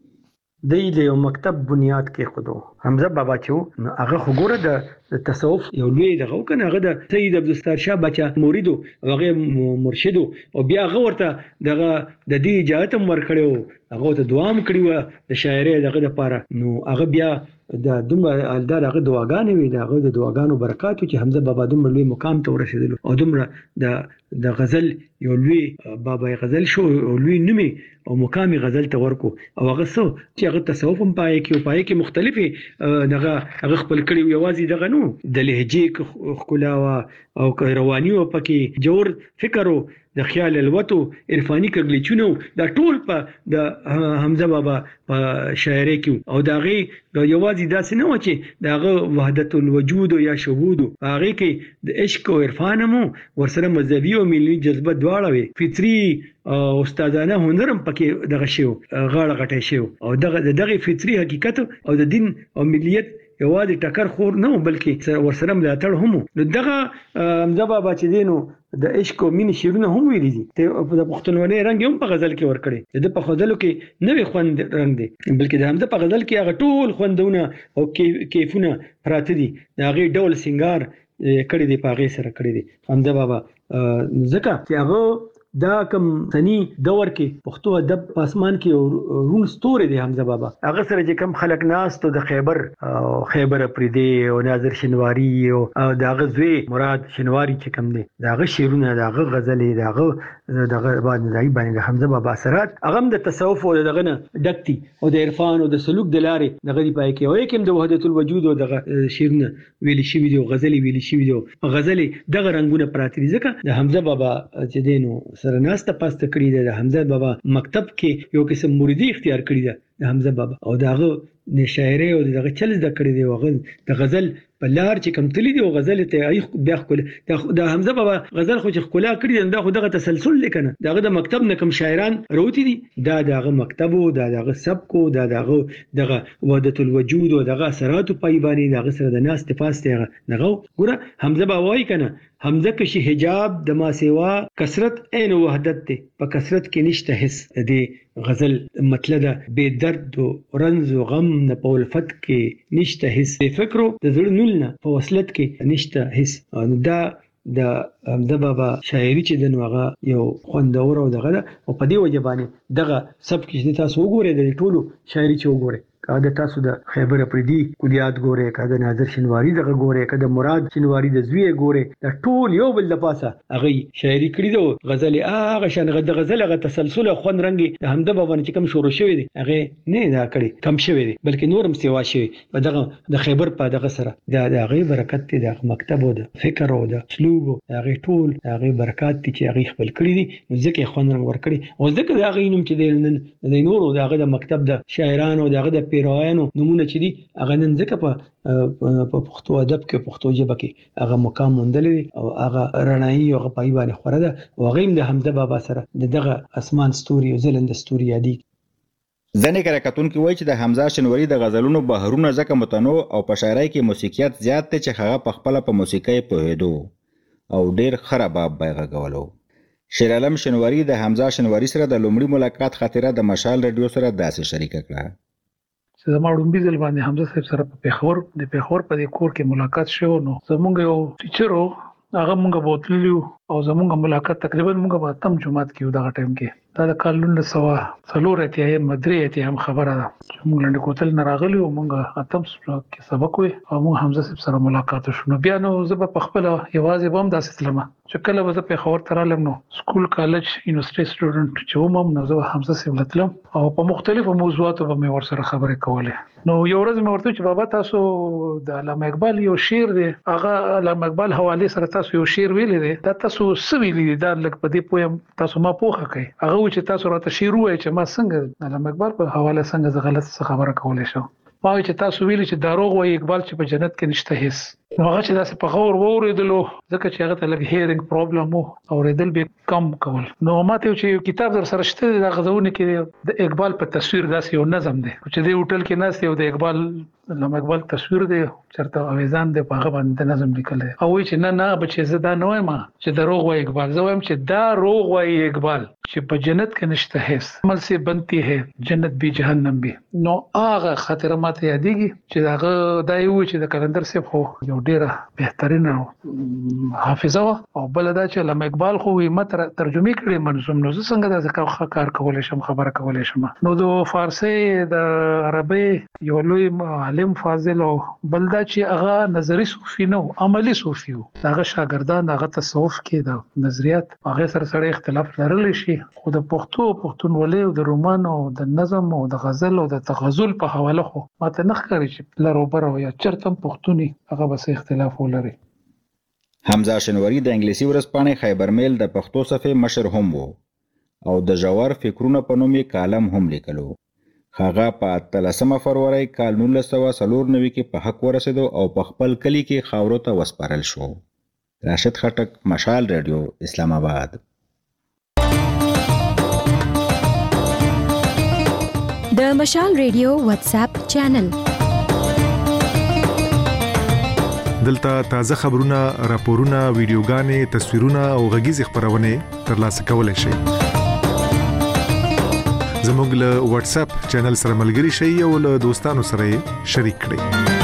د یو مکتب بنیاد کې خودو حمزه بابا چې هغه خګوره د تصوف یو لوی دغه کنه هغه د سید عبدالستار شاه بچا مرید او هغه مرشد او بیا هغه ورته دغه د دې اجازه هم ورکړو هغه ته دعا هم کړی و د شاعرۍ دغه لپاره نو هغه بیا د دومره هغه دعاګانې وي دغه د دعاګانو برکات چې حمزه بابا دومره لوی مقام ته ورسېدل او دومره د د غزل یو لوی بابای غزل شو او لوی نومي او مقامي غزل ته ورکو او هغه څو چې هغه تصوف هم پای کې مختلفي هغه خپل کړي یوازې دغه نو د لهجې خلا او رواني او پکې جوړ فکر او د خیال الوتو عرفاني کګلیچونو دا ټول په د حمزه بابا په شاعري کې او داغه یوازې داسې نه و چې داغه وحدت الوجود یا شهود هغه کې د عشق او عرفان مو ورسره مذهبي او ملي جذبه دواړه وي فطري استادانه هنرم پکې دغه شیو غاړه غټه شیو او دغه فطري حقیقت او د دین او ملیت یوازې ټکر خور نه بلکې ورسره ملاتړ هم نو دغه حمزه بابا چې دینو د عشق او مینې شیرونه هم ویلي دي ته د پښتونولۍ رنګ هم په غزل کې ورکړي د په غزلو کې نوې خوند رنګ دی بلکې د حمزه په غزل کې هغه ټول خوندونه او کیفونه پراته دي هغه ډول سنگار کړي دي په هغه سره کړي دي حمزه بابا ځکه چې هغه دا کوم سنی دور کې پښتو ادب په اسمان کې رون ستوري دی حمزه بابا هغه سره چې کم خلک ناس ته د خیبر پریدي او ناظر شنواری او دغه زوی مراد شنواری چې کم دی دغه شیرونه دغه غزلې دغه باندې د حمزه بابا اثرات هغه د تصوف او دغه نه ډکتی او د عرفان او د سلوک د لارې دغه دی پای کې او کوم د وحدت الوجود او دغه شیرونه ویلي شوی دی او غزلې ویلي شوی دی غزلې دغه رنگونه پراته دي ځکه د حمزه بابا چې دینو سره ناسته پاسته کړی دی د حمزه بابا مکتب کې یو قسم مریدي اختیار کړی دی د حمزه بابا او داغه د شاعري او دغه چل د کړی دی او د غزل په لار چې کم تللی دی او غزل ته ای بیا خپل د حمزه بابا غزل خو چې خلا کړی دی دا خو دغه تسلسل لیکنه دغه د مکتب نه کم شاعران روتی دي دا دغه مکتب او دغه سبک او دغه وحدت الوجود او دغه اثرات په ایبانی دغه سره د ناس تفاسته دغه ګوره حمزه بابا وای کنه حمزه کې حجاب د ما سیوا کثرت عین وحدت ته په کثرت کې نشته حس دی غزل مطلب بے درد و رنز و غم نه په الفت کې نشته حس فکرو د زړه نول نه په وصلت کې نشته حس دا د حمزه بابا شاعري چې د نوغه یو خوندور او دغه او په دې وجبانه دغه سب کې تاسو وګورئ د ټولو شاعري چې وګورئ کله تاسو د خیبر پریدي کلیات ګورئ کله ناظر شنواری دغه ګورئ کله مراد شنواری د زوی ګورئ د ټول یو بل د پاسه هغه شاعري کړی دو غزل هغه شان د غزل هغه تسلسل خو رنګي د حمزه بابا چې کوم شروع شوی دی هغه نه دا کړی کم شوی دی بلکې نورم سیوا شوی په دغه د خیبر په دغه سره د هغه برکت دی د مکتب او د فکر او د اسلوب هغه ټول هغه برکات دي چې هغه خپل کړی دي ځکه خو رنګ ور کړی او ځکه هغه نوم چې د نورو دغه د مکتب د شاعرانو دغه د پیروانو نمونه چې دي هغه نن ځکه په پښتو ادب کې پښتو ژبه کې هغه مقام موندلې او هغه رڼایي او غپای باندې خوره ده او هغه د حمزه بابا سره دغه اسمان ستوري او زلند ستوري یادي ځنې کرکټون کې وایي چې د حمزه شنواری د غزلونو بهرونه ځکه متنوع او په شاعرۍ کې موسیقیت زیات دی چې هغه په خپل په موسیقۍ پوهېدو او ډیر خراباب بیغغولو شیر عالم شنواری د حمزه شنواری سره د لومړي ملاقات خاطره د مشال رادیو سره داسې شریک کړه زما ډومبي ځل باندې حمزه صاحب سره په پیښور په دې کور کې ملاقات شو نو زمونږ یو ټیچر هغه مونږ بوتلیو او زمونږ ملاقات تقریبا مونږ په تم جمعات کې دا ټایم کې دا د کال 1900 ته مدرې ته هم خبره ده چې مونږ لاندې کوتل نه راغلی او مونږ اتم کې سبق وي او مونږ حمزه صاحب سره ملاقات شو بیا نو زه په خپل یوازې بم داسې تلمه چې کله به زه پیښور ته رالم نو سکول کالج یونیورسيټي سټوډنټ چې ومم نو زه حمزه صاحب لتلم او په مختلفو موضوعاتو به مې ورسره خبرې کولې نو یو ورځ مې ورته چې بابا تاسو د علامه اقبال یو شعر دی هغه علامه اقبال حواله سره تاسو یو شعر ویلی دی دا تاسو سویلی دی دا لکه په دې پویم تاسو ما پوښه کوي هغه چې تاسو راته شعر وایي چې ما څنګه علامه اقبال په حواله څنګه غلط خبره کولای شو ما چې تاسو ویلي چې دروغ وایي اقبال چې په جنت کې نشته هیڅ نو هغه چې داسې په غور وورېدلو ځکه چې هغه ته لږ هیرینګ پرابلم وو اورېدل به کم کول نو ماته چې یو کتاب در سره شته د غزونه کې د اقبال په تصویر داسې یو نظم دی چې د هوټل کې ناست یو د اقبال علامه اقبال تصویر دی چرته اویزان دی په هغه باندې نظم لیکل دی او چې نه بچي زه دا نه وایم چې دروغ وایي اقبال زه وایم چې دا روغ وایي اقبال چې په جنت کې نشته هیڅ عمل سے بنتی ہے جنت بھی جهنم بھی نو هغه خاطره ماته یادېږي چې هغه دا یو چې د کلندر صاحب خو یو ډیره بهترینه حافظه او بل دا چې علامه اقبال خو یې مت ترجمه کړي منظوم نو څنګه دا کار کولای شم خبره کولای شم نو د فارسی د عربی یو لوی عالم فاضل او بلدا چې هغه نظری صوفي نو عملی صوفي وو. هغه شاګردان هغه تصوف کې د نظریات هغه سره اختلاف لرلی شي، خو د پښتونولۍ او د رومان او د نظم او د غزل او د تغزل په حواله خو ماته نه ښکاري چې لروبر او یا چرته پښتوني هغه بس اختلاف ولري. حمزه شنواری د انګلیسي ورځپاڼې خیبر میل د پښتو صفحې مشر هم وو او د ژور فکرونه په نوم یې کالم هم لیکلو. هغه په 13 فروری کال 1994 کې په حق ورسېدو او په خپل کلی کې خاورو ته وسپارل شو. راشد خټک، مشال رادیو، اسلام آباد. د مشال رادیو واتس اپ چینل دلته تازه خبرونه، راپورونه، ویډیوګانې، تصویرونه او غږیز خبرونه ترلاسه کولای شئ. زموږ له واتس اپ چینل سره ملګري شئ او له دوستانو سره شریک کړئ.